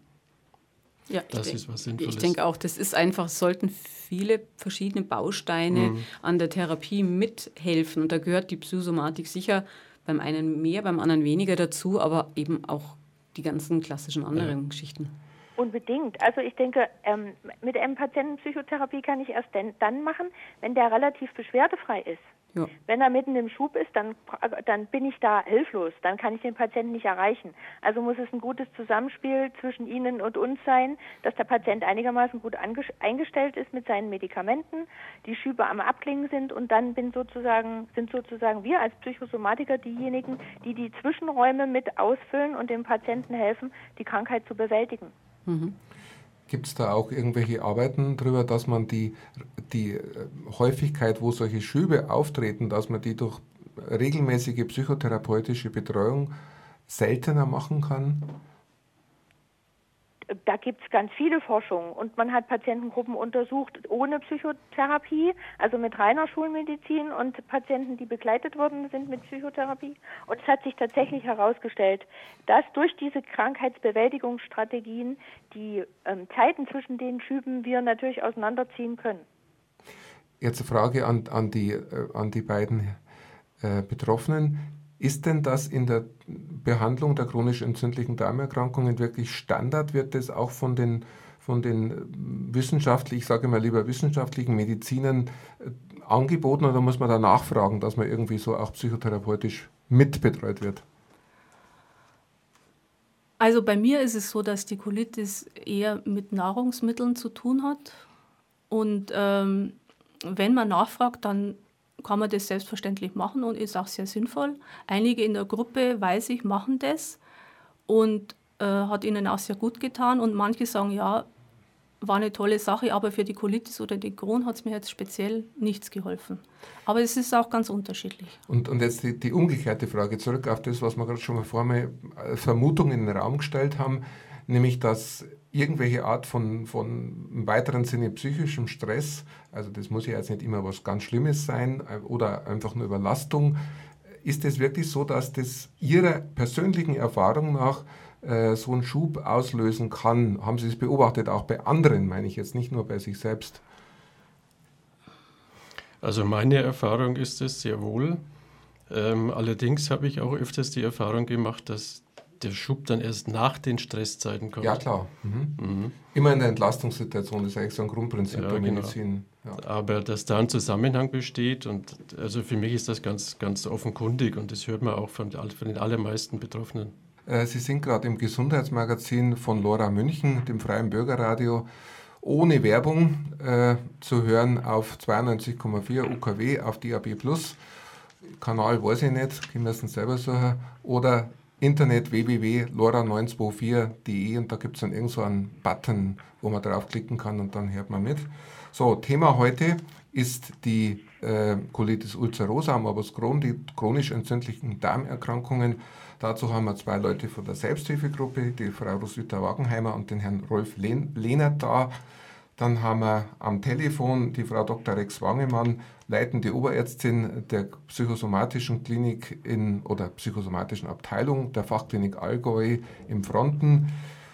Ja, das ich ist denk, was Sinnvolles. Ich denke auch, das ist einfach, sollten viele verschiedene Bausteine mhm. an der Therapie mithelfen und da gehört die Psychosomatik sicher beim einen mehr, beim anderen weniger dazu, aber eben auch die ganzen klassischen anderen ja. Geschichten. Unbedingt. Also ich denke, ähm, mit einem Patienten Psychotherapie kann ich erst denn, dann machen, wenn der relativ beschwerdefrei ist. Ja. Wenn er mitten im Schub ist, dann, dann bin ich da hilflos, dann kann ich den Patienten nicht erreichen. Also muss es ein gutes Zusammenspiel zwischen Ihnen und uns sein, dass der Patient einigermaßen gut eingestellt ist mit seinen Medikamenten, die Schübe am Abklingen sind und dann bin sozusagen, sind sozusagen wir als Psychosomatiker diejenigen, die die Zwischenräume mit ausfüllen und dem Patienten helfen, die Krankheit zu bewältigen. Mhm. Gibt es da auch irgendwelche Arbeiten darüber, dass man die, die Häufigkeit, wo solche Schübe auftreten, dass man die durch regelmäßige psychotherapeutische Betreuung seltener machen kann? da gibt es ganz viele Forschungen und man hat Patientengruppen untersucht ohne Psychotherapie, also mit reiner Schulmedizin und Patienten, die begleitet worden sind mit Psychotherapie. Und es hat sich tatsächlich herausgestellt, dass durch diese Krankheitsbewältigungsstrategien die ähm, Zeiten zwischen den Schüben wir natürlich auseinanderziehen können. Jetzt eine Frage an, an, die, äh, an die beiden äh, Betroffenen. Ist denn das in der Behandlung der chronisch entzündlichen Darmerkrankungen wirklich Standard? Wird das auch von den, von den wissenschaftlichen, ich sage mal lieber wissenschaftlichen Medizinern äh, angeboten oder muss man da nachfragen, dass man irgendwie so auch psychotherapeutisch mitbetreut wird? Also bei mir ist es so, dass die Colitis eher mit Nahrungsmitteln zu tun hat. Und ähm, wenn man nachfragt, dann kann man das selbstverständlich machen und ist auch sehr sinnvoll. Einige in der Gruppe, weiß ich, machen das und äh, hat ihnen auch sehr gut getan. Und manche sagen, ja, war eine tolle Sache, aber für die Colitis oder den Crohn hat es mir jetzt speziell nichts geholfen. Aber es ist auch ganz unterschiedlich. Und, und jetzt die, die umgekehrte Frage, zurück auf das, was wir gerade schon mal vorher Vermutungen in den Raum gestellt haben, nämlich, dass irgendwelche Art von, von im weiteren Sinne psychischem Stress, also das muss ja jetzt nicht immer was ganz Schlimmes sein oder einfach nur Überlastung, ist es wirklich so, dass das Ihrer persönlichen Erfahrung nach äh, so einen Schub auslösen kann? Haben Sie es beobachtet, auch bei anderen, meine ich jetzt, nicht nur bei sich selbst? Also meine Erfahrung ist es sehr wohl. Ähm, allerdings habe ich auch öfters die Erfahrung gemacht, dass der Schub dann erst nach den Stresszeiten kommt. Ja, klar. Mhm. Mhm. Immer in der Entlastungssituation, das ist eigentlich so ein Grundprinzip ja, der Medizin. Genau. Ja. Aber dass da ein Zusammenhang besteht und also für mich ist das ganz, ganz offenkundig und das hört man auch von, von den allermeisten Betroffenen. Äh, Sie sind gerade im Gesundheitsmagazin von Lora München, dem Freien Bürgerradio, ohne Werbung äh, zu hören auf zweiundneunzig Komma vier U K W, auf D A B plus. Kanal weiß ich nicht, Sie müssen selber suchen. Oder Internet w w w punkt lora neun zwei vier punkt de und da gibt es dann irgend so einen Button, wo man draufklicken kann und dann hört man mit. So, Thema heute ist die äh, Colitis ulcerosa, Morbus Crohn, die chronisch entzündlichen Darmerkrankungen. Dazu haben wir zwei Leute von der Selbsthilfegruppe, die Frau Roswitha Wagenheimer und den Herrn Rolf Lehn- Lehnert da. Dann haben wir am Telefon die Frau Doktor Rex Wangemann, leitende Oberärztin der psychosomatischen Klinik in, oder psychosomatischen Abteilung der Fachklinik Allgäu im Fronten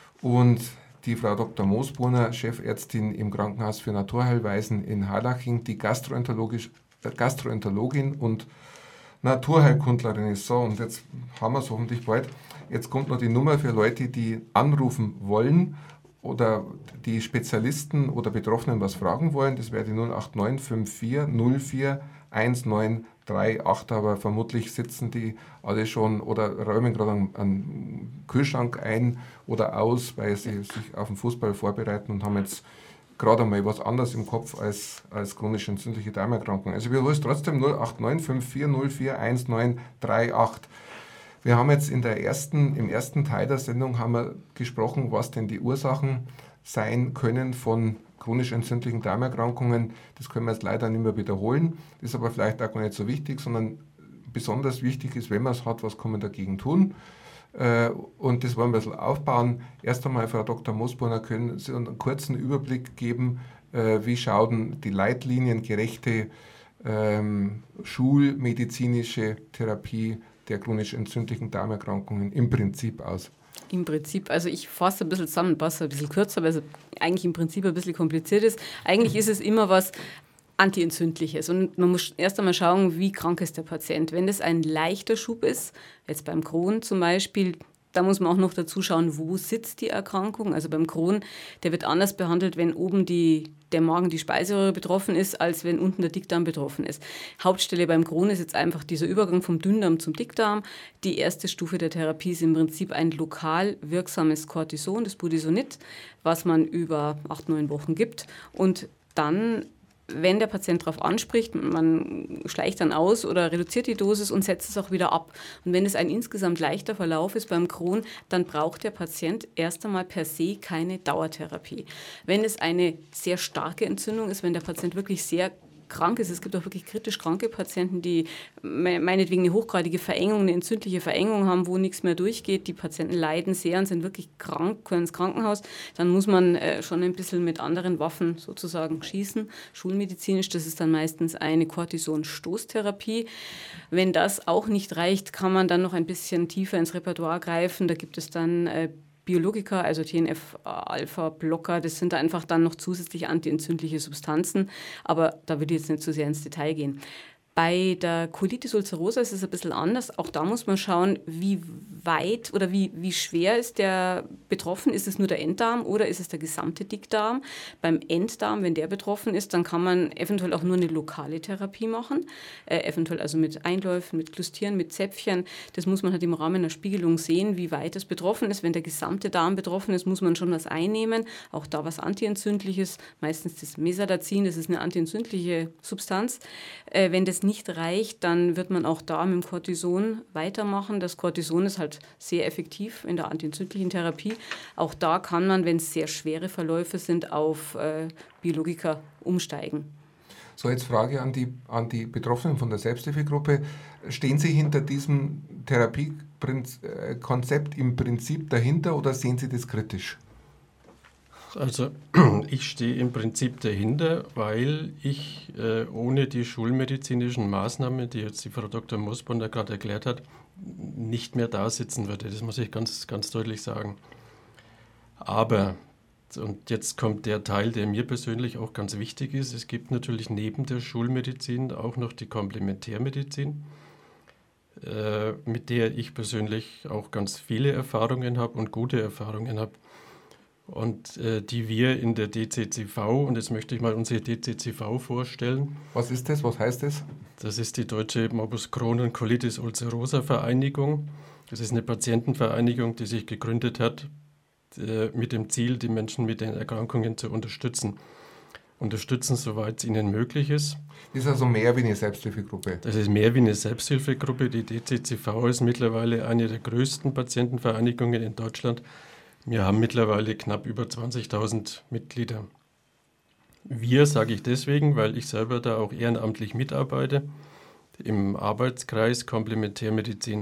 und die Frau Doktor Moosbrunner, Chefärztin im Krankenhaus für Naturheilweisen in Harlaching, die Gastroenterologisch, äh, Gastroenterologin und Naturheilkundlerin ist. So, und jetzt haben wir es hoffentlich bald. Jetzt kommt noch die Nummer für Leute, die anrufen wollen oder die Spezialisten oder Betroffenen was fragen wollen. Das wäre die null acht neun fünf vier null vier eins neun drei acht, aber vermutlich sitzen die alle schon oder räumen gerade einen, einen Kühlschrank ein oder aus, weil sie sich auf den Fußball vorbereiten und haben jetzt gerade einmal was anderes im Kopf als, als chronisch entzündliche Darmerkrankung. Also wir holen trotzdem null acht neun fünf vier null vier eins neun drei acht. Wir haben jetzt in der ersten, im ersten Teil der Sendung haben wir gesprochen, was denn die Ursachen sein können von chronisch entzündlichen Darmerkrankungen. Das können wir jetzt leider nicht mehr wiederholen. Das ist aber vielleicht auch gar nicht so wichtig, sondern besonders wichtig ist, wenn man es hat, was kann man dagegen tun. Und das wollen wir ein bisschen aufbauen. Erst einmal, Frau Doktor Moosbrunner, können Sie uns einen kurzen Überblick geben, wie schauen die leitliniengerechte ähm, schulmedizinische Therapie der chronisch entzündlichen Darmerkrankungen im Prinzip aus? Im Prinzip, also ich fasse ein bisschen zusammen, passe ein bisschen kürzer, weil es eigentlich im Prinzip ein bisschen kompliziert ist. Eigentlich ist es immer was Antientzündliches und man muss erst einmal schauen, wie krank ist der Patient. Wenn das ein leichter Schub ist, jetzt beim Crohn zum Beispiel, da muss man auch noch dazu schauen, wo sitzt die Erkrankung. Also beim Crohn, der wird anders behandelt, wenn oben die, der Magen, die Speiseröhre betroffen ist, als wenn unten der Dickdarm betroffen ist. Hauptstelle beim Crohn ist jetzt einfach dieser Übergang vom Dünndarm zum Dickdarm. Die erste Stufe der Therapie ist im Prinzip ein lokal wirksames Cortison, das Budesonid, was man über acht, neun Wochen gibt. Und dann, wenn der Patient darauf anspricht, man schleicht dann aus oder reduziert die Dosis und setzt es auch wieder ab. Und wenn es ein insgesamt leichter Verlauf ist beim Crohn, dann braucht der Patient erst einmal per se keine Dauertherapie. Wenn es eine sehr starke Entzündung ist, wenn der Patient wirklich sehr krank ist. Es gibt auch wirklich kritisch kranke Patienten, die meinetwegen eine hochgradige Verengung, eine entzündliche Verengung haben, wo nichts mehr durchgeht. Die Patienten leiden sehr und sind wirklich krank, können ins Krankenhaus. Dann muss man äh, schon ein bisschen mit anderen Waffen sozusagen schießen. Schulmedizinisch, das ist dann meistens eine Cortison-Stoßtherapie. Wenn das auch nicht reicht, kann man dann noch ein bisschen tiefer ins Repertoire greifen. Da gibt es dann äh, Biologika, also T N F-Alpha-Blocker, das sind einfach dann noch zusätzlich antientzündliche Substanzen, aber da würde ich jetzt nicht so sehr ins Detail gehen. Bei der Colitis ulcerosa ist es ein bisschen anders. Auch da muss man schauen, wie weit oder wie, wie schwer ist der betroffen. Ist es nur der Enddarm oder ist es der gesamte Dickdarm? Beim Enddarm, wenn der betroffen ist, dann kann man eventuell auch nur eine lokale Therapie machen. Äh, eventuell also mit Einläufen, mit Klustieren, mit Zäpfchen. Das muss man halt im Rahmen einer Spiegelung sehen, wie weit es betroffen ist. Wenn der gesamte Darm betroffen ist, muss man schon was einnehmen. Auch da was Antientzündliches, meistens das Mesadazin, das ist eine antientzündliche Substanz. Äh, wenn das nicht reicht, dann wird man auch da mit dem Cortison weitermachen. Das Cortison ist halt sehr effektiv in der antientzündlichen Therapie. Auch da kann man, wenn es sehr schwere Verläufe sind, auf äh, Biologika umsteigen. So, jetzt Frage an die, an die Betroffenen von der Selbsthilfegruppe. Stehen Sie hinter diesem Therapiekonzept im Prinzip dahinter oder sehen Sie das kritisch? Also ich stehe im Prinzip dahinter, weil ich äh, ohne die schulmedizinischen Maßnahmen, die jetzt die Frau Doktor Moosbonder gerade erklärt hat, nicht mehr da sitzen würde. Das muss ich ganz, ganz deutlich sagen. Aber, und jetzt kommt der Teil, der mir persönlich auch ganz wichtig ist, es gibt natürlich neben der Schulmedizin auch noch die Komplementärmedizin, äh, mit der ich persönlich auch ganz viele Erfahrungen habe und gute Erfahrungen habe. Und äh, die wir in der D C C V, und jetzt möchte ich mal unsere D C C V vorstellen. Was ist das? Was heißt das? Das ist die Deutsche Morbus Crohn und Colitis ulcerosa Vereinigung. Das ist eine Patientenvereinigung, die sich gegründet hat äh, mit dem Ziel, die Menschen mit den Erkrankungen zu unterstützen. Unterstützen, soweit es ihnen möglich ist. Das ist also mehr wie eine Selbsthilfegruppe? Das ist mehr wie eine Selbsthilfegruppe. Die D C C V ist mittlerweile eine der größten Patientenvereinigungen in Deutschland. Wir haben mittlerweile knapp über zwanzigtausend Mitglieder. Wir sage ich deswegen, weil ich selber da auch ehrenamtlich mitarbeite im Arbeitskreis Komplementärmedizin.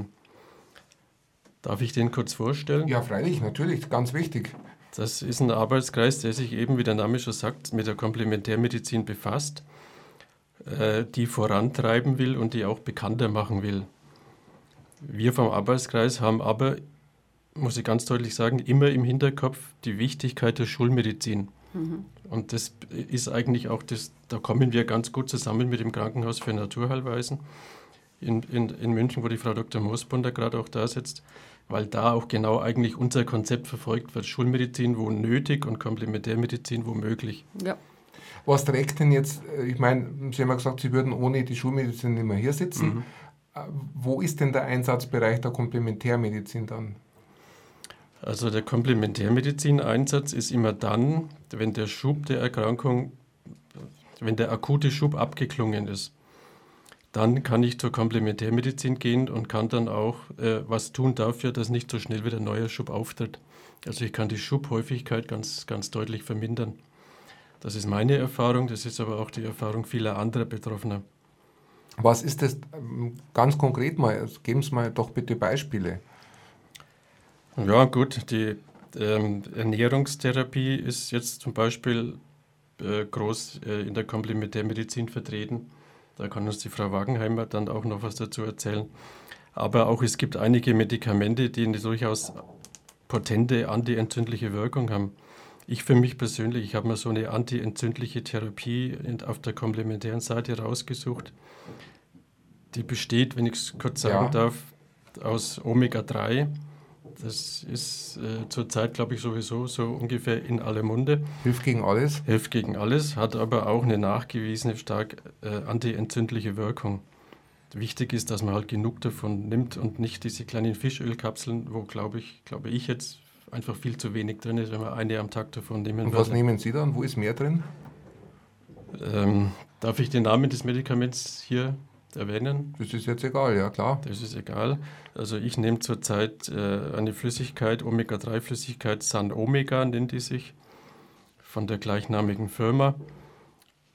Darf ich den kurz vorstellen? Ja, freilich, natürlich, ganz wichtig. Das ist ein Arbeitskreis, der sich eben, wie der Name schon sagt, mit der Komplementärmedizin befasst, äh, die vorantreiben will und die auch bekannter machen will. Wir vom Arbeitskreis haben aber, muss ich ganz deutlich sagen, immer im Hinterkopf die Wichtigkeit der Schulmedizin. Mhm. Und das ist eigentlich auch, das, da kommen wir ganz gut zusammen mit dem Krankenhaus für Naturheilweisen in, in, in München, wo die Frau Doktor Moosbonder gerade auch da sitzt, weil da auch genau eigentlich unser Konzept verfolgt wird. Schulmedizin wo nötig und Komplementärmedizin wo möglich. Ja. Was trägt denn jetzt, ich meine, Sie haben ja gesagt, Sie würden ohne die Schulmedizin nicht mehr hier sitzen. Mhm. Wo ist denn der Einsatzbereich der Komplementärmedizin dann? Also der Komplementärmedizin-Einsatz ist immer dann, wenn der Schub der Erkrankung, wenn der akute Schub abgeklungen ist. Dann kann ich zur Komplementärmedizin gehen und kann dann auch äh, was tun dafür, dass nicht so schnell wieder ein neuer Schub auftritt. Also ich kann die Schubhäufigkeit ganz, ganz deutlich vermindern. Das ist meine Erfahrung, das ist aber auch die Erfahrung vieler anderer Betroffener. Was ist das ganz konkret mal? Geben Sie mal doch bitte Beispiele. Ja gut, die ähm, Ernährungstherapie ist jetzt zum Beispiel äh, groß äh, in der Komplementärmedizin vertreten. Da kann uns die Frau Wagenheimer dann auch noch was dazu erzählen. Aber auch es gibt einige Medikamente, die eine durchaus potente antientzündliche Wirkung haben. Ich für mich persönlich, ich habe mir so eine antientzündliche Therapie auf der komplementären Seite rausgesucht. Die besteht, wenn ich es kurz sagen ja. darf, aus Omega drei. Das ist äh, zurzeit, glaube ich, sowieso so ungefähr in aller Munde. Hilft gegen alles? Hilft gegen alles, hat aber auch eine nachgewiesene stark äh, antientzündliche Wirkung. Wichtig ist, dass man halt genug davon nimmt und nicht diese kleinen Fischölkapseln, wo, glaube ich, glaube ich jetzt einfach viel zu wenig drin ist, wenn man eine am Tag davon nehmen würde. Und was nehmen Sie dann? Wo ist mehr drin? Ähm, darf ich den Namen des Medikaments hier erwähnen? Das ist jetzt egal, ja klar. Das ist egal. Also ich nehme zurzeit äh, eine Flüssigkeit, Omega drei Flüssigkeit, San Omega nennt die sich, von der gleichnamigen Firma.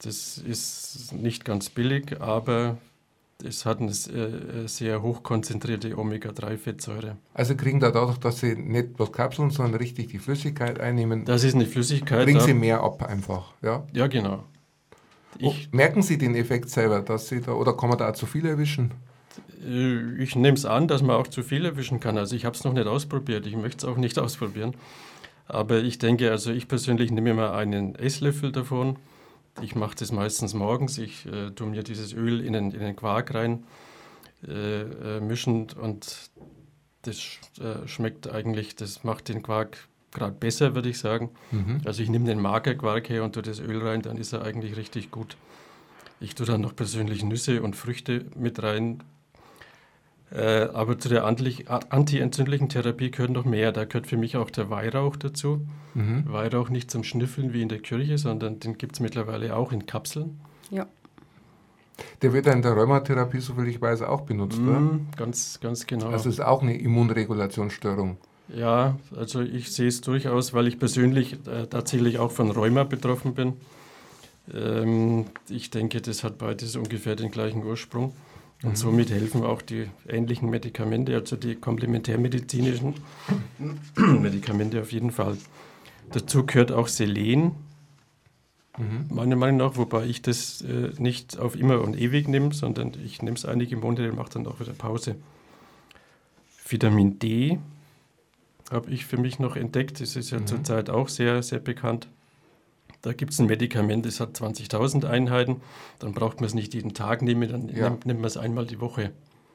Das ist nicht ganz billig, aber es hat eine sehr hochkonzentrierte Omega drei Fettsäure. Also kriegen da dadurch, dass Sie nicht bloß Kapseln, sondern richtig die Flüssigkeit einnehmen, Das ist eine Flüssigkeit. kriegen Sie mehr ab einfach. Ja, ja genau. Ich, oh, merken Sie den Effekt selber, dass Sie da, oder kann man da auch zu viel erwischen? Ich nehme es an, dass man auch zu viel erwischen kann. Also ich habe es noch nicht ausprobiert, ich möchte es auch nicht ausprobieren. Aber ich denke, also ich persönlich nehme mal einen Esslöffel davon. Ich mache das meistens morgens. Ich äh, tue mir dieses Öl in den, in den Quark rein, äh, äh, mischen, und das äh, schmeckt eigentlich, das macht den Quark gerade besser, würde ich sagen. Mhm. Also ich nehme den Magerquark her und tue das Öl rein, dann ist er eigentlich richtig gut. Ich tue dann noch persönlich Nüsse und Früchte mit rein. Äh, aber zu der anti-entzündlichen Therapie gehört noch mehr. Da gehört für mich auch der Weihrauch dazu. Mhm. Weihrauch nicht zum Schnüffeln wie in der Kirche, sondern den gibt es mittlerweile auch in Kapseln. Ja. Der wird ja in der Rheumatherapie, soviel ich weiß, auch benutzt, mm, oder? Ganz, ganz genau. Also ist auch eine Immunregulationsstörung. Ja, also ich sehe es durchaus, weil ich persönlich äh, tatsächlich auch von Rheuma betroffen bin. Ähm, ich denke, das hat beides ungefähr den gleichen Ursprung. Und mhm. somit helfen auch die ähnlichen Medikamente, also die komplementärmedizinischen Medikamente auf jeden Fall. Dazu gehört auch Selen, mhm. meiner Meinung nach, wobei ich das äh, nicht auf immer und ewig nehme, sondern ich nehme es einige Monate und mache dann auch wieder Pause. Vitamin D habe ich für mich noch entdeckt, das ist ja mhm. zurzeit auch sehr, sehr bekannt. Da gibt es ein Medikament, das hat zwanzigtausend Einheiten, dann braucht man es nicht jeden Tag nehmen, dann ja. nimmt, nimmt man es einmal die Woche.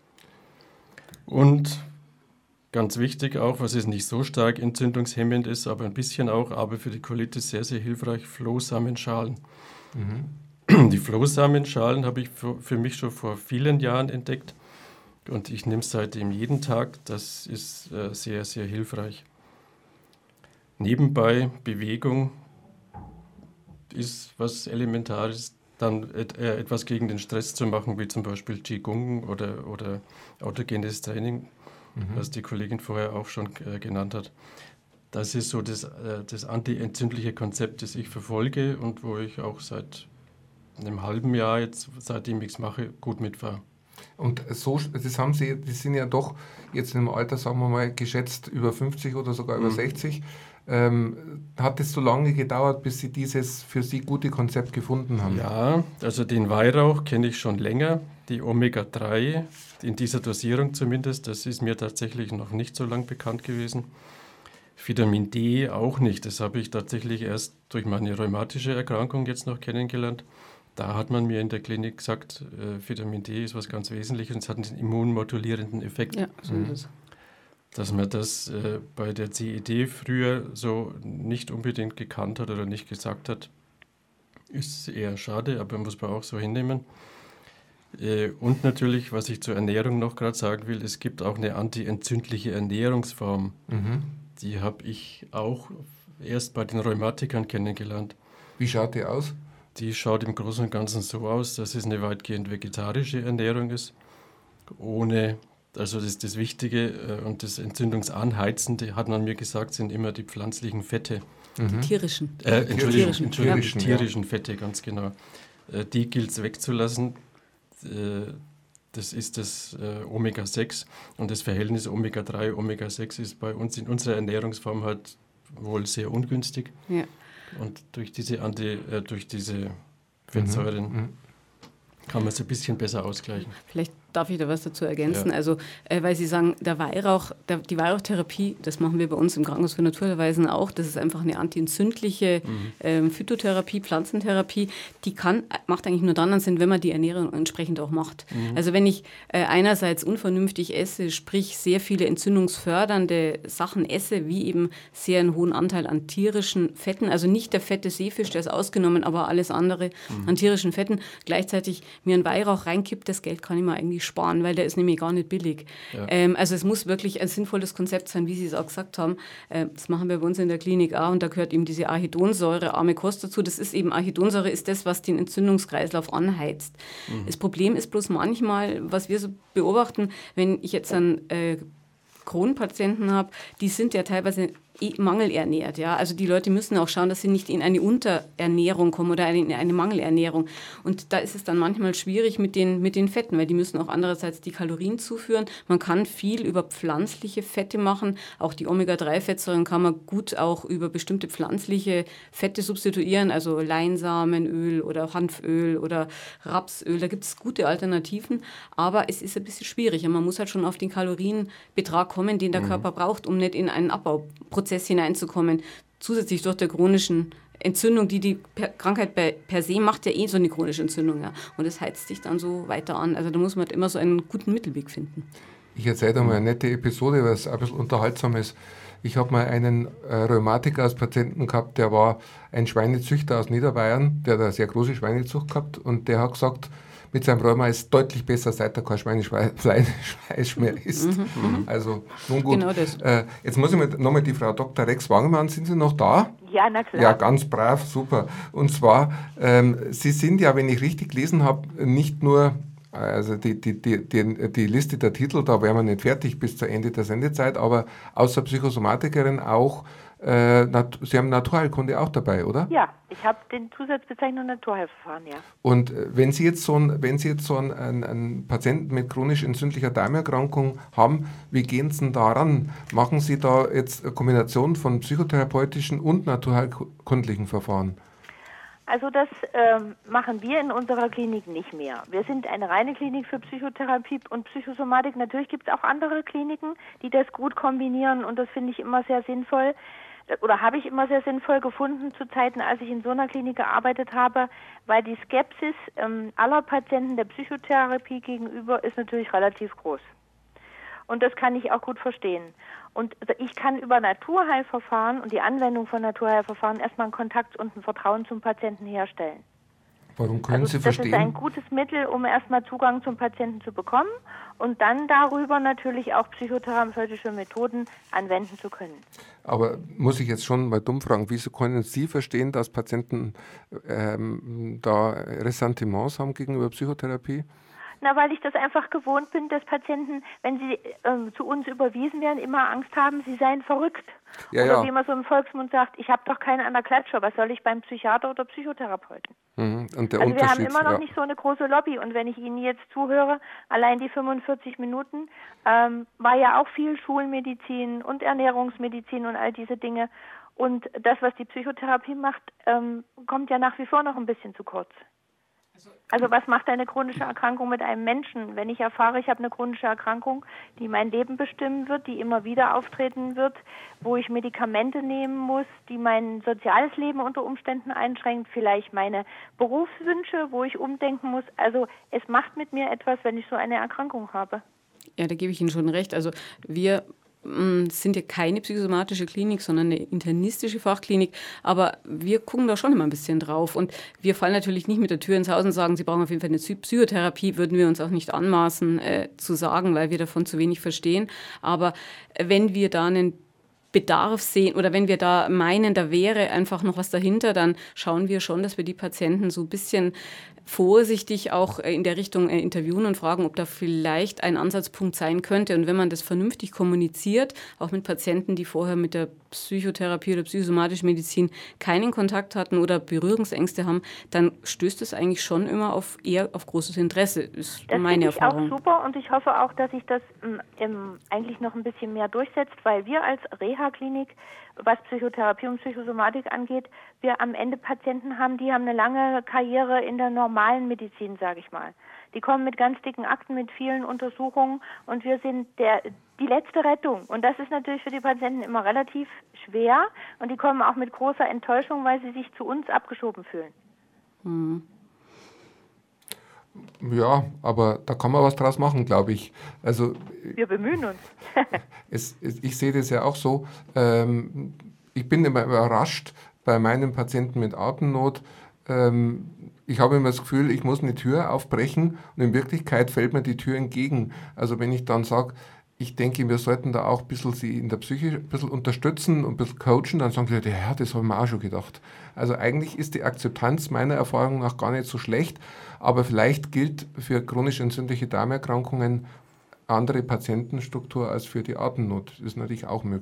Und ganz wichtig auch, was es nicht so stark entzündungshemmend ist, aber ein bisschen auch, aber für die Colitis sehr, sehr hilfreich, Flohsamenschalen. Mhm. Die Flohsamenschalen habe ich für, für mich schon vor vielen Jahren entdeckt und ich nehme es seitdem jeden Tag, das ist äh, sehr, sehr hilfreich. Nebenbei Bewegung ist was Elementares, dann et, äh, etwas gegen den Stress zu machen, wie zum Beispiel Qigong oder, oder autogenes Training, mhm. was die Kollegin vorher auch schon äh, genannt hat. Das ist so das, äh, das anti-entzündliche Konzept, das ich verfolge und wo ich auch seit einem halben Jahr jetzt, seitdem ich es mache, gut mitfahre. Und so, das haben Sie, die sind ja doch jetzt im Alter, sagen wir mal, geschätzt über fünfzig oder sogar über mhm. sechzig. Ähm, hat es so lange gedauert, bis Sie dieses für Sie gute Konzept gefunden haben? Ja, also den Weihrauch kenne ich schon länger. Die Omega drei, in dieser Dosierung zumindest, das ist mir tatsächlich noch nicht so lang bekannt gewesen. Vitamin D auch nicht. Das habe ich tatsächlich erst durch meine rheumatische Erkrankung jetzt noch kennengelernt. Da hat man mir in der Klinik gesagt, äh, Vitamin D ist was ganz Wesentliches und es hat einen immunmodulierenden Effekt. Ja, so ist es. Dass man das äh, bei der C E D früher so nicht unbedingt gekannt hat oder nicht gesagt hat, ist eher schade, aber muss man auch so hinnehmen. Äh, und natürlich, was ich zur Ernährung noch gerade sagen will, es gibt auch eine anti-entzündliche Ernährungsform. Mhm. Die habe ich auch erst bei den Rheumatikern kennengelernt. Wie schaut die aus? Die schaut im Großen und Ganzen so aus, dass es eine weitgehend vegetarische Ernährung ist, ohne... Also das, das Wichtige äh, und das Entzündungsanheizende, hat man mir gesagt, sind immer die pflanzlichen Fette. Mhm. Die tierischen. Äh, Entschuldigung, tierischen, Entschuldigung, ja. die tierischen Fette, ganz genau. Äh, die gilt es wegzulassen. Äh, das ist das äh, Omega sechs und das Verhältnis Omega drei, Omega sechs ist bei uns in unserer Ernährungsform halt wohl sehr ungünstig. Ja. Und durch diese, Anti, äh, durch diese Fettsäuren mhm. kann man es ein bisschen besser ausgleichen. Vielleicht darf ich da was dazu ergänzen. Ja. Also, äh, weil Sie sagen, der Weihrauch, der, die Weihrauchtherapie, das machen wir bei uns im Krankenhaus für Naturweisen auch. Das ist einfach eine antientzündliche mhm. ähm, Phytotherapie, Pflanzentherapie. Die kann, macht eigentlich nur dann Sinn, wenn man die Ernährung entsprechend auch macht. Mhm. Also wenn ich äh, einerseits unvernünftig esse, sprich sehr viele entzündungsfördernde Sachen esse, wie eben sehr einen hohen Anteil an tierischen Fetten, also nicht der fette Seefisch, der ist ausgenommen, aber alles andere mhm. an tierischen Fetten, gleichzeitig mir einen Weihrauch reinkippt, das Geld kann ich mir eigentlich sparen, weil der ist nämlich gar nicht billig. Ja. Ähm, also es muss wirklich ein sinnvolles Konzept sein, wie Sie es auch gesagt haben. Äh, das machen wir bei uns in der Klinik auch und da gehört eben diese Arachidonsäure, arme Kost dazu. Das ist eben, Arachidonsäure ist das, was den Entzündungskreislauf anheizt. Mhm. Das Problem ist bloß manchmal, was wir so beobachten, wenn ich jetzt einen äh, Crohn-Patienten habe, die sind ja teilweise mangelernährt. Ja? Also die Leute müssen auch schauen, dass sie nicht in eine Unterernährung kommen oder in eine Mangelernährung. Und da ist es dann manchmal schwierig mit den, mit den Fetten, weil die müssen auch andererseits die Kalorien zuführen. Man kann viel über pflanzliche Fette machen. Auch die Omega drei Fettsäuren kann man gut auch über bestimmte pflanzliche Fette substituieren, also Leinsamenöl oder Hanföl oder Rapsöl. Da gibt es gute Alternativen, aber es ist ein bisschen schwierig. Und man muss halt schon auf den Kalorienbetrag kommen, den der mhm. Körper braucht, um nicht in einen Abbauprozess hineinzukommen, zusätzlich durch der chronischen Entzündung, die die per Krankheit per, per se macht ja eh so eine chronische Entzündung. Ja. Und das heizt sich dann so weiter an. Also da muss man halt immer so einen guten Mittelweg finden. Ich erzähle da mal eine nette Episode, weil es ein bisschen unterhaltsam ist. Ich habe mal einen äh, Rheumatiker als Patienten gehabt, der war ein Schweinezüchter aus Niederbayern, der hat eine sehr große Schweinezucht gehabt und der hat gesagt, mit seinem Rheuma ist es deutlich besser, seit er kein Schweinefleisch mehr isst. Mhm, also, nun gut. Genau das. Äh, jetzt muss ich mal nochmal die Frau Doktor Rex Wangemann, sind Sie noch da? Ja, na klar. Ja, ganz brav, super. Und zwar, ähm, Sie sind ja, wenn ich richtig gelesen habe, nicht nur, also die, die, die, die, die Liste der Titel, da wären wir nicht fertig bis zum Ende der Sendezeit, aber außer Psychosomatikerin auch, Äh, Nat- Sie haben Naturheilkunde auch dabei, oder? Ja, ich habe den Zusatzbezeichnung Naturheilverfahren, ja. Und äh, wenn Sie jetzt so, ein, wenn Sie jetzt so einen, einen, einen Patienten mit chronisch entzündlicher Darmerkrankung haben, wie gehen Sie denn da ran? Machen Sie da jetzt eine Kombination von psychotherapeutischen und naturheilkundlichen Verfahren? Also das ähm, machen wir in unserer Klinik nicht mehr. Wir sind eine reine Klinik für Psychotherapie und Psychosomatik. Natürlich gibt es auch andere Kliniken, die das gut kombinieren und das finde ich immer sehr sinnvoll. Oder habe ich immer sehr sinnvoll gefunden zu Zeiten, als ich in so einer Klinik gearbeitet habe, weil die Skepsis ähm, aller Patienten der Psychotherapie gegenüber ist natürlich relativ groß. Und das kann ich auch gut verstehen. Und ich kann über Naturheilverfahren und die Anwendung von Naturheilverfahren erstmal einen Kontakt und ein Vertrauen zum Patienten herstellen. Warum können also Sie das verstehen? Das ist ein gutes Mittel, um erstmal Zugang zum Patienten zu bekommen und dann darüber natürlich auch psychotherapeutische Methoden anwenden zu können. Aber muss ich jetzt schon mal dumm fragen, wieso können Sie verstehen, dass Patienten ähm, da Ressentiments haben gegenüber Psychotherapie? Na, weil ich das einfach gewohnt bin, dass Patienten, wenn sie äh, zu uns überwiesen werden, immer Angst haben, sie seien verrückt. Ja, oder ja. wie man so im Volksmund sagt, ich habe doch keinen an der Klatsche, was soll ich beim Psychiater oder Psychotherapeuten? Mhm. Und der also wir haben Unterschied, immer noch ja. nicht so eine große Lobby und wenn ich Ihnen jetzt zuhöre, allein die fünfundvierzig Minuten, ähm, war ja auch viel Schulmedizin und Ernährungsmedizin und all diese Dinge. Und das, was die Psychotherapie macht, ähm, kommt ja nach wie vor noch ein bisschen zu kurz. Also was macht eine chronische Erkrankung mit einem Menschen? Wenn ich erfahre, ich habe eine chronische Erkrankung, die mein Leben bestimmen wird, die immer wieder auftreten wird, wo ich Medikamente nehmen muss, die mein soziales Leben unter Umständen einschränkt, vielleicht meine Berufswünsche, wo ich umdenken muss. Also es macht mit mir etwas, wenn ich so eine Erkrankung habe. Ja, da gebe ich Ihnen schon recht. Also wir sind ja keine psychosomatische Klinik, sondern eine internistische Fachklinik, aber wir gucken da schon immer ein bisschen drauf und wir fallen natürlich nicht mit der Tür ins Haus und sagen, Sie brauchen auf jeden Fall eine Psychotherapie, würden wir uns auch nicht anmaßen äh, zu sagen, weil wir davon zu wenig verstehen, aber wenn wir da einen Bedarf sehen oder wenn wir da meinen, da wäre einfach noch was dahinter, dann schauen wir schon, dass wir die Patienten so ein bisschen vorsichtig auch in der Richtung interviewen und fragen, ob da vielleicht ein Ansatzpunkt sein könnte. Und wenn man das vernünftig kommuniziert, auch mit Patienten, die vorher mit der Psychotherapie oder psychosomatischen Medizin keinen Kontakt hatten oder Berührungsängste haben, dann stößt es eigentlich schon immer auf eher auf großes Interesse. Ist das meine Erfahrung. Das finde ich auch super und ich hoffe auch, dass sich das ähm, eigentlich noch ein bisschen mehr durchsetzt, weil wir als Reha-Klinik, was Psychotherapie und Psychosomatik angeht, wir am Ende Patienten haben, die haben eine lange Karriere in der normalen Medizin, sage ich mal. Die kommen mit ganz dicken Akten, mit vielen Untersuchungen und wir sind der, die letzte Rettung. Und das ist natürlich für die Patienten immer relativ schwer und die kommen auch mit großer Enttäuschung, weil sie sich zu uns abgeschoben fühlen. Hm. Ja, aber da kann man was draus machen, glaube ich. Also, wir bemühen uns. es, es, ich sehe das ja auch so. Ähm, ich bin immer überrascht bei meinen Patienten mit Atemnot. Ähm, ich habe immer das Gefühl, ich muss eine Tür aufbrechen und in Wirklichkeit fällt mir die Tür entgegen. Also wenn ich dann sage, ich denke, wir sollten da auch ein bisschen sie in der Psyche ein bisschen unterstützen und ein bisschen coachen, dann sagen die Leute, ja, das habe ich mir auch schon gedacht. Also eigentlich ist die Akzeptanz meiner Erfahrung nach gar nicht so schlecht, aber vielleicht gilt für chronisch entzündliche Darmerkrankungen andere Patientenstruktur als für die Atemnot. Das ist natürlich auch möglich.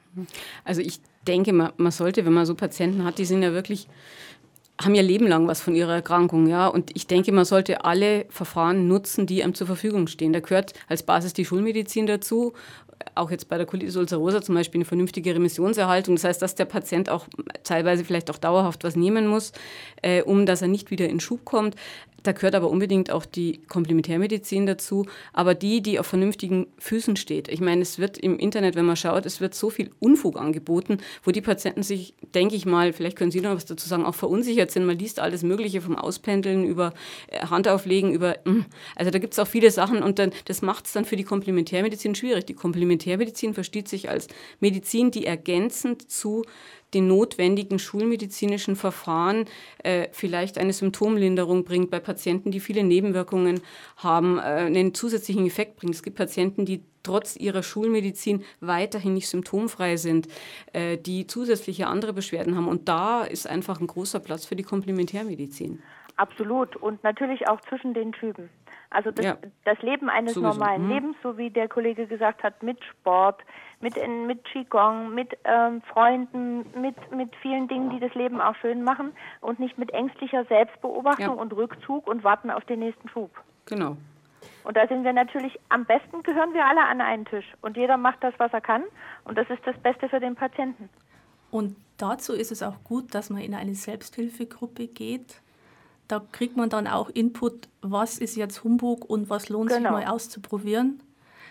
Also ich denke, man, man sollte, wenn man so Patienten hat, die sind ja wirklich, haben ja Leben lang was von ihrer Erkrankung, ja. Und ich denke, man sollte alle Verfahren nutzen, die einem zur Verfügung stehen. Da gehört als Basis die Schulmedizin dazu, auch jetzt bei der Colitis ulcerosa zum Beispiel eine vernünftige Remissionserhaltung. Das heißt, dass der Patient auch teilweise vielleicht auch dauerhaft was nehmen muss, äh, um dass er nicht wieder in Schub kommt. Da gehört aber unbedingt auch die Komplementärmedizin dazu, aber die, die auf vernünftigen Füßen steht. Ich meine, es wird im Internet, wenn man schaut, es wird so viel Unfug angeboten, wo die Patienten sich, denke ich mal, vielleicht können Sie noch was dazu sagen, auch verunsichert sind. Man liest alles Mögliche vom Auspendeln über Handauflegen, über, also da gibt es auch viele Sachen und dann, das macht es dann für die Komplementärmedizin schwierig. Die Komplementärmedizin versteht sich als Medizin, die ergänzend zu den notwendigen schulmedizinischen Verfahren äh, vielleicht eine Symptomlinderung bringt bei Patienten, die viele Nebenwirkungen haben, äh, einen zusätzlichen Effekt bringt. Es gibt Patienten, die trotz ihrer Schulmedizin weiterhin nicht symptomfrei sind, äh, die zusätzliche andere Beschwerden haben. Und da ist einfach ein großer Platz für die Komplementärmedizin. Absolut. Und natürlich auch zwischen den Typen. Also das, ja, das Leben eines sowieso. normalen mhm. Lebens, so wie der Kollege gesagt hat, mit Sport, mit, mit Qigong, mit ähm, Freunden, mit, mit vielen Dingen, die das Leben auch schön machen und nicht mit ängstlicher Selbstbeobachtung ja. und Rückzug und Warten auf den nächsten Schub. Genau. Und da sind wir natürlich, am besten gehören wir alle an einen Tisch und jeder macht das, was er kann und das ist das Beste für den Patienten. Und dazu ist es auch gut, dass man in eine Selbsthilfegruppe geht. Da kriegt man dann auch Input, was ist jetzt Humbug und was lohnt genau. sich mal auszuprobieren.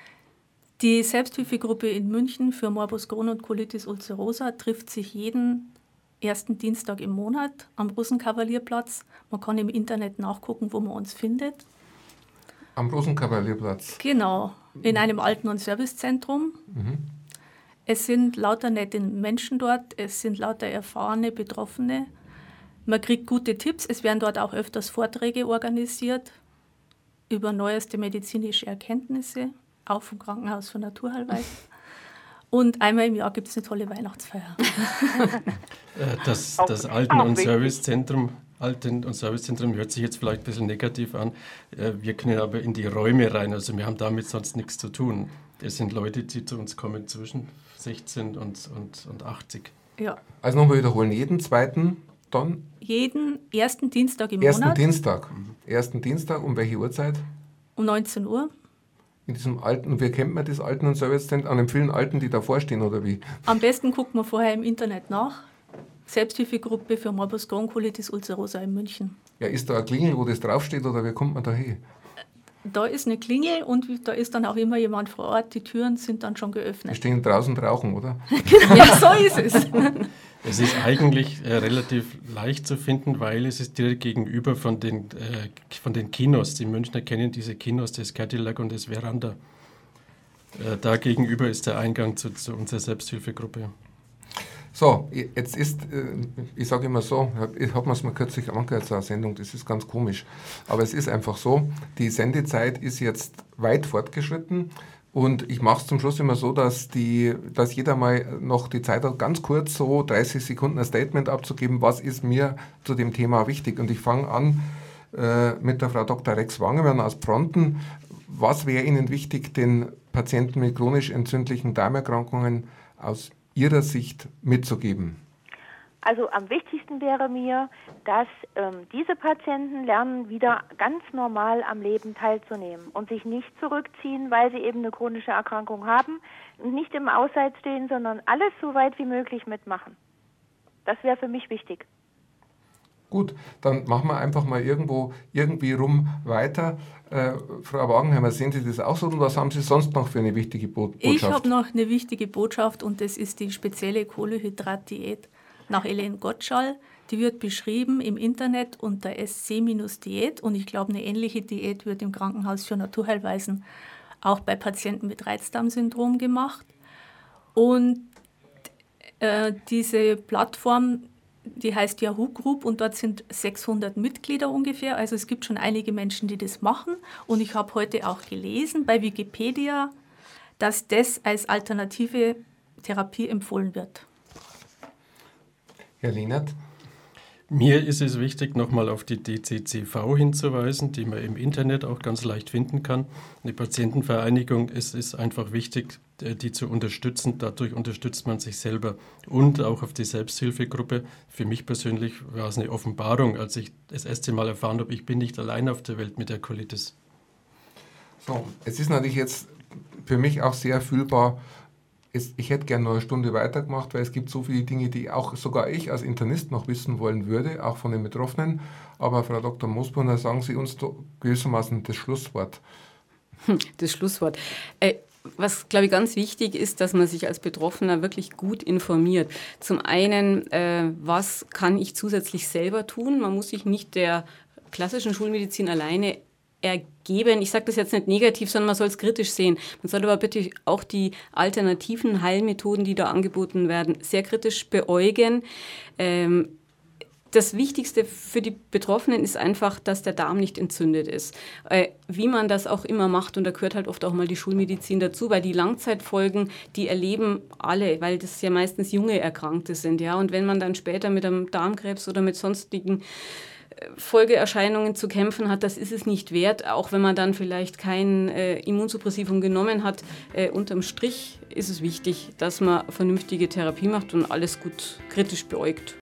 Die Selbsthilfegruppe in München für Morbus Crohn und Colitis ulcerosa trifft sich jeden ersten Dienstag im Monat am Rosenkavalierplatz. Man kann im Internet nachgucken, wo man uns findet. Am Rosenkavalierplatz? Genau, in einem Alten- und Servicezentrum. Mhm. Es sind lauter nette Menschen dort, es sind lauter erfahrene Betroffene. Man kriegt gute Tipps, es werden dort auch öfters Vorträge organisiert über neueste medizinische Erkenntnisse, auch vom Krankenhaus für Naturheilweise. Und einmal im Jahr gibt es eine tolle Weihnachtsfeier. Das, das Alten- und Servicezentrum, Alten- und Servicezentrum hört sich jetzt vielleicht ein bisschen negativ an. Wir können aber in die Räume rein, also wir haben damit sonst nichts zu tun. Es sind Leute, die zu uns kommen zwischen sechzehn und, und, und achtzig. Ja. Also nochmal wiederholen, jeden zweiten dann? Jeden ersten Dienstag im ersten Monat. Dienstag. Ersten Dienstag, um welche Uhrzeit? Um neunzehn Uhr. In diesem alten, wie kennt man das Alten- und Servicezentrum? An den vielen Alten, die davor stehen, oder wie? Am besten guckt man vorher im Internet nach. Selbsthilfegruppe für Morbus Crohn, Colitis ulcerosa in München. Ja, ist da eine Klingel, wo das draufsteht, oder wie kommt man da hin? Da ist eine Klingel und da ist dann auch immer jemand vor Ort. Die Türen sind dann schon geöffnet. Die stehen draußen rauchen, oder? Ja, so ist es. Es ist eigentlich äh, relativ leicht zu finden, weil es ist direkt gegenüber von den, äh, von den Kinos. Die Münchner kennen diese Kinos, das Cadillac und das Veranda. Äh, da gegenüber ist der Eingang zu, zu unserer Selbsthilfegruppe. So, jetzt ist, ich sage immer so, ich habe mir es mal kürzlich angehört, so eine Sendung, das ist ganz komisch, aber es ist einfach so, die Sendezeit ist jetzt weit fortgeschritten und ich mache es zum Schluss immer so, dass, die, dass jeder mal noch die Zeit hat, ganz kurz so dreißig Sekunden ein Statement abzugeben, was ist mir zu dem Thema wichtig. Und ich fange an äh, mit der Frau Doktor Rex Wangemann aus Pronten. Was wäre Ihnen wichtig, den Patienten mit chronisch entzündlichen Darmerkrankungen aus Ihrer Sicht mitzugeben? Also am wichtigsten wäre mir, dass ähm, diese Patienten lernen, wieder ganz normal am Leben teilzunehmen und sich nicht zurückziehen, weil sie eben eine chronische Erkrankung haben und nicht im Ausseits stehen, sondern alles so weit wie möglich mitmachen. Das wäre für mich wichtig. Gut, dann machen wir einfach mal irgendwo irgendwie rum weiter. Äh, Frau Wagenheimer, sehen Sie das auch so und was haben Sie sonst noch für eine wichtige Bo- Botschaft? Ich habe noch eine wichtige Botschaft und das ist die spezielle Kohlenhydratdiät nach Elaine Gottschall. Die wird beschrieben im Internet unter S C-Diät und ich glaube, eine ähnliche Diät wird im Krankenhaus für Naturheilweisen auch bei Patienten mit Reizdarmsyndrom gemacht. Und äh, diese Plattform, die heißt Yahoo Group und dort sind sechshundert Mitglieder ungefähr. Also es gibt schon einige Menschen, die das machen. Und ich habe heute auch gelesen bei Wikipedia, dass das als alternative Therapie empfohlen wird. Herr Lehnert? Mir ist es wichtig, nochmal auf die D C C V hinzuweisen, die man im Internet auch ganz leicht finden kann. Eine Patientenvereinigung, es ist einfach wichtig, die zu unterstützen. Dadurch unterstützt man sich selber und auch auf die Selbsthilfegruppe. Für mich persönlich war es eine Offenbarung, als ich das erste Mal erfahren habe, ich bin nicht allein auf der Welt mit der Colitis. So, es ist natürlich jetzt für mich auch sehr fühlbar. Es, ich hätte gerne noch eine Stunde weitergemacht, weil es gibt so viele Dinge, die auch sogar ich als Internist noch wissen wollen würde, auch von den Betroffenen. Aber Frau Doktor Moosbrunner, sagen Sie uns doch gewissermaßen das Schlusswort. Das Schlusswort. Äh, was, glaube ich, ganz wichtig ist, dass man sich als Betroffener wirklich gut informiert. Zum einen, äh, was kann ich zusätzlich selber tun? Man muss sich nicht der klassischen Schulmedizin alleine ergeben. Ich sage das jetzt nicht negativ, sondern man soll es kritisch sehen. Man soll aber bitte auch die alternativen Heilmethoden, die da angeboten werden, sehr kritisch beäugen. Ähm, das Wichtigste für die Betroffenen ist einfach, dass der Darm nicht entzündet ist. Äh, wie man das auch immer macht, und da gehört halt oft auch mal die Schulmedizin dazu, weil die Langzeitfolgen, die erleben alle, weil das ja meistens junge Erkrankte sind. Ja? Und wenn man dann später mit einem Darmkrebs oder mit sonstigen Folgeerscheinungen zu kämpfen hat, das ist es nicht wert, auch wenn man dann vielleicht kein äh, Immunsuppressivum genommen hat. Äh, unterm Strich ist es wichtig, dass man vernünftige Therapie macht und alles gut kritisch beäugt.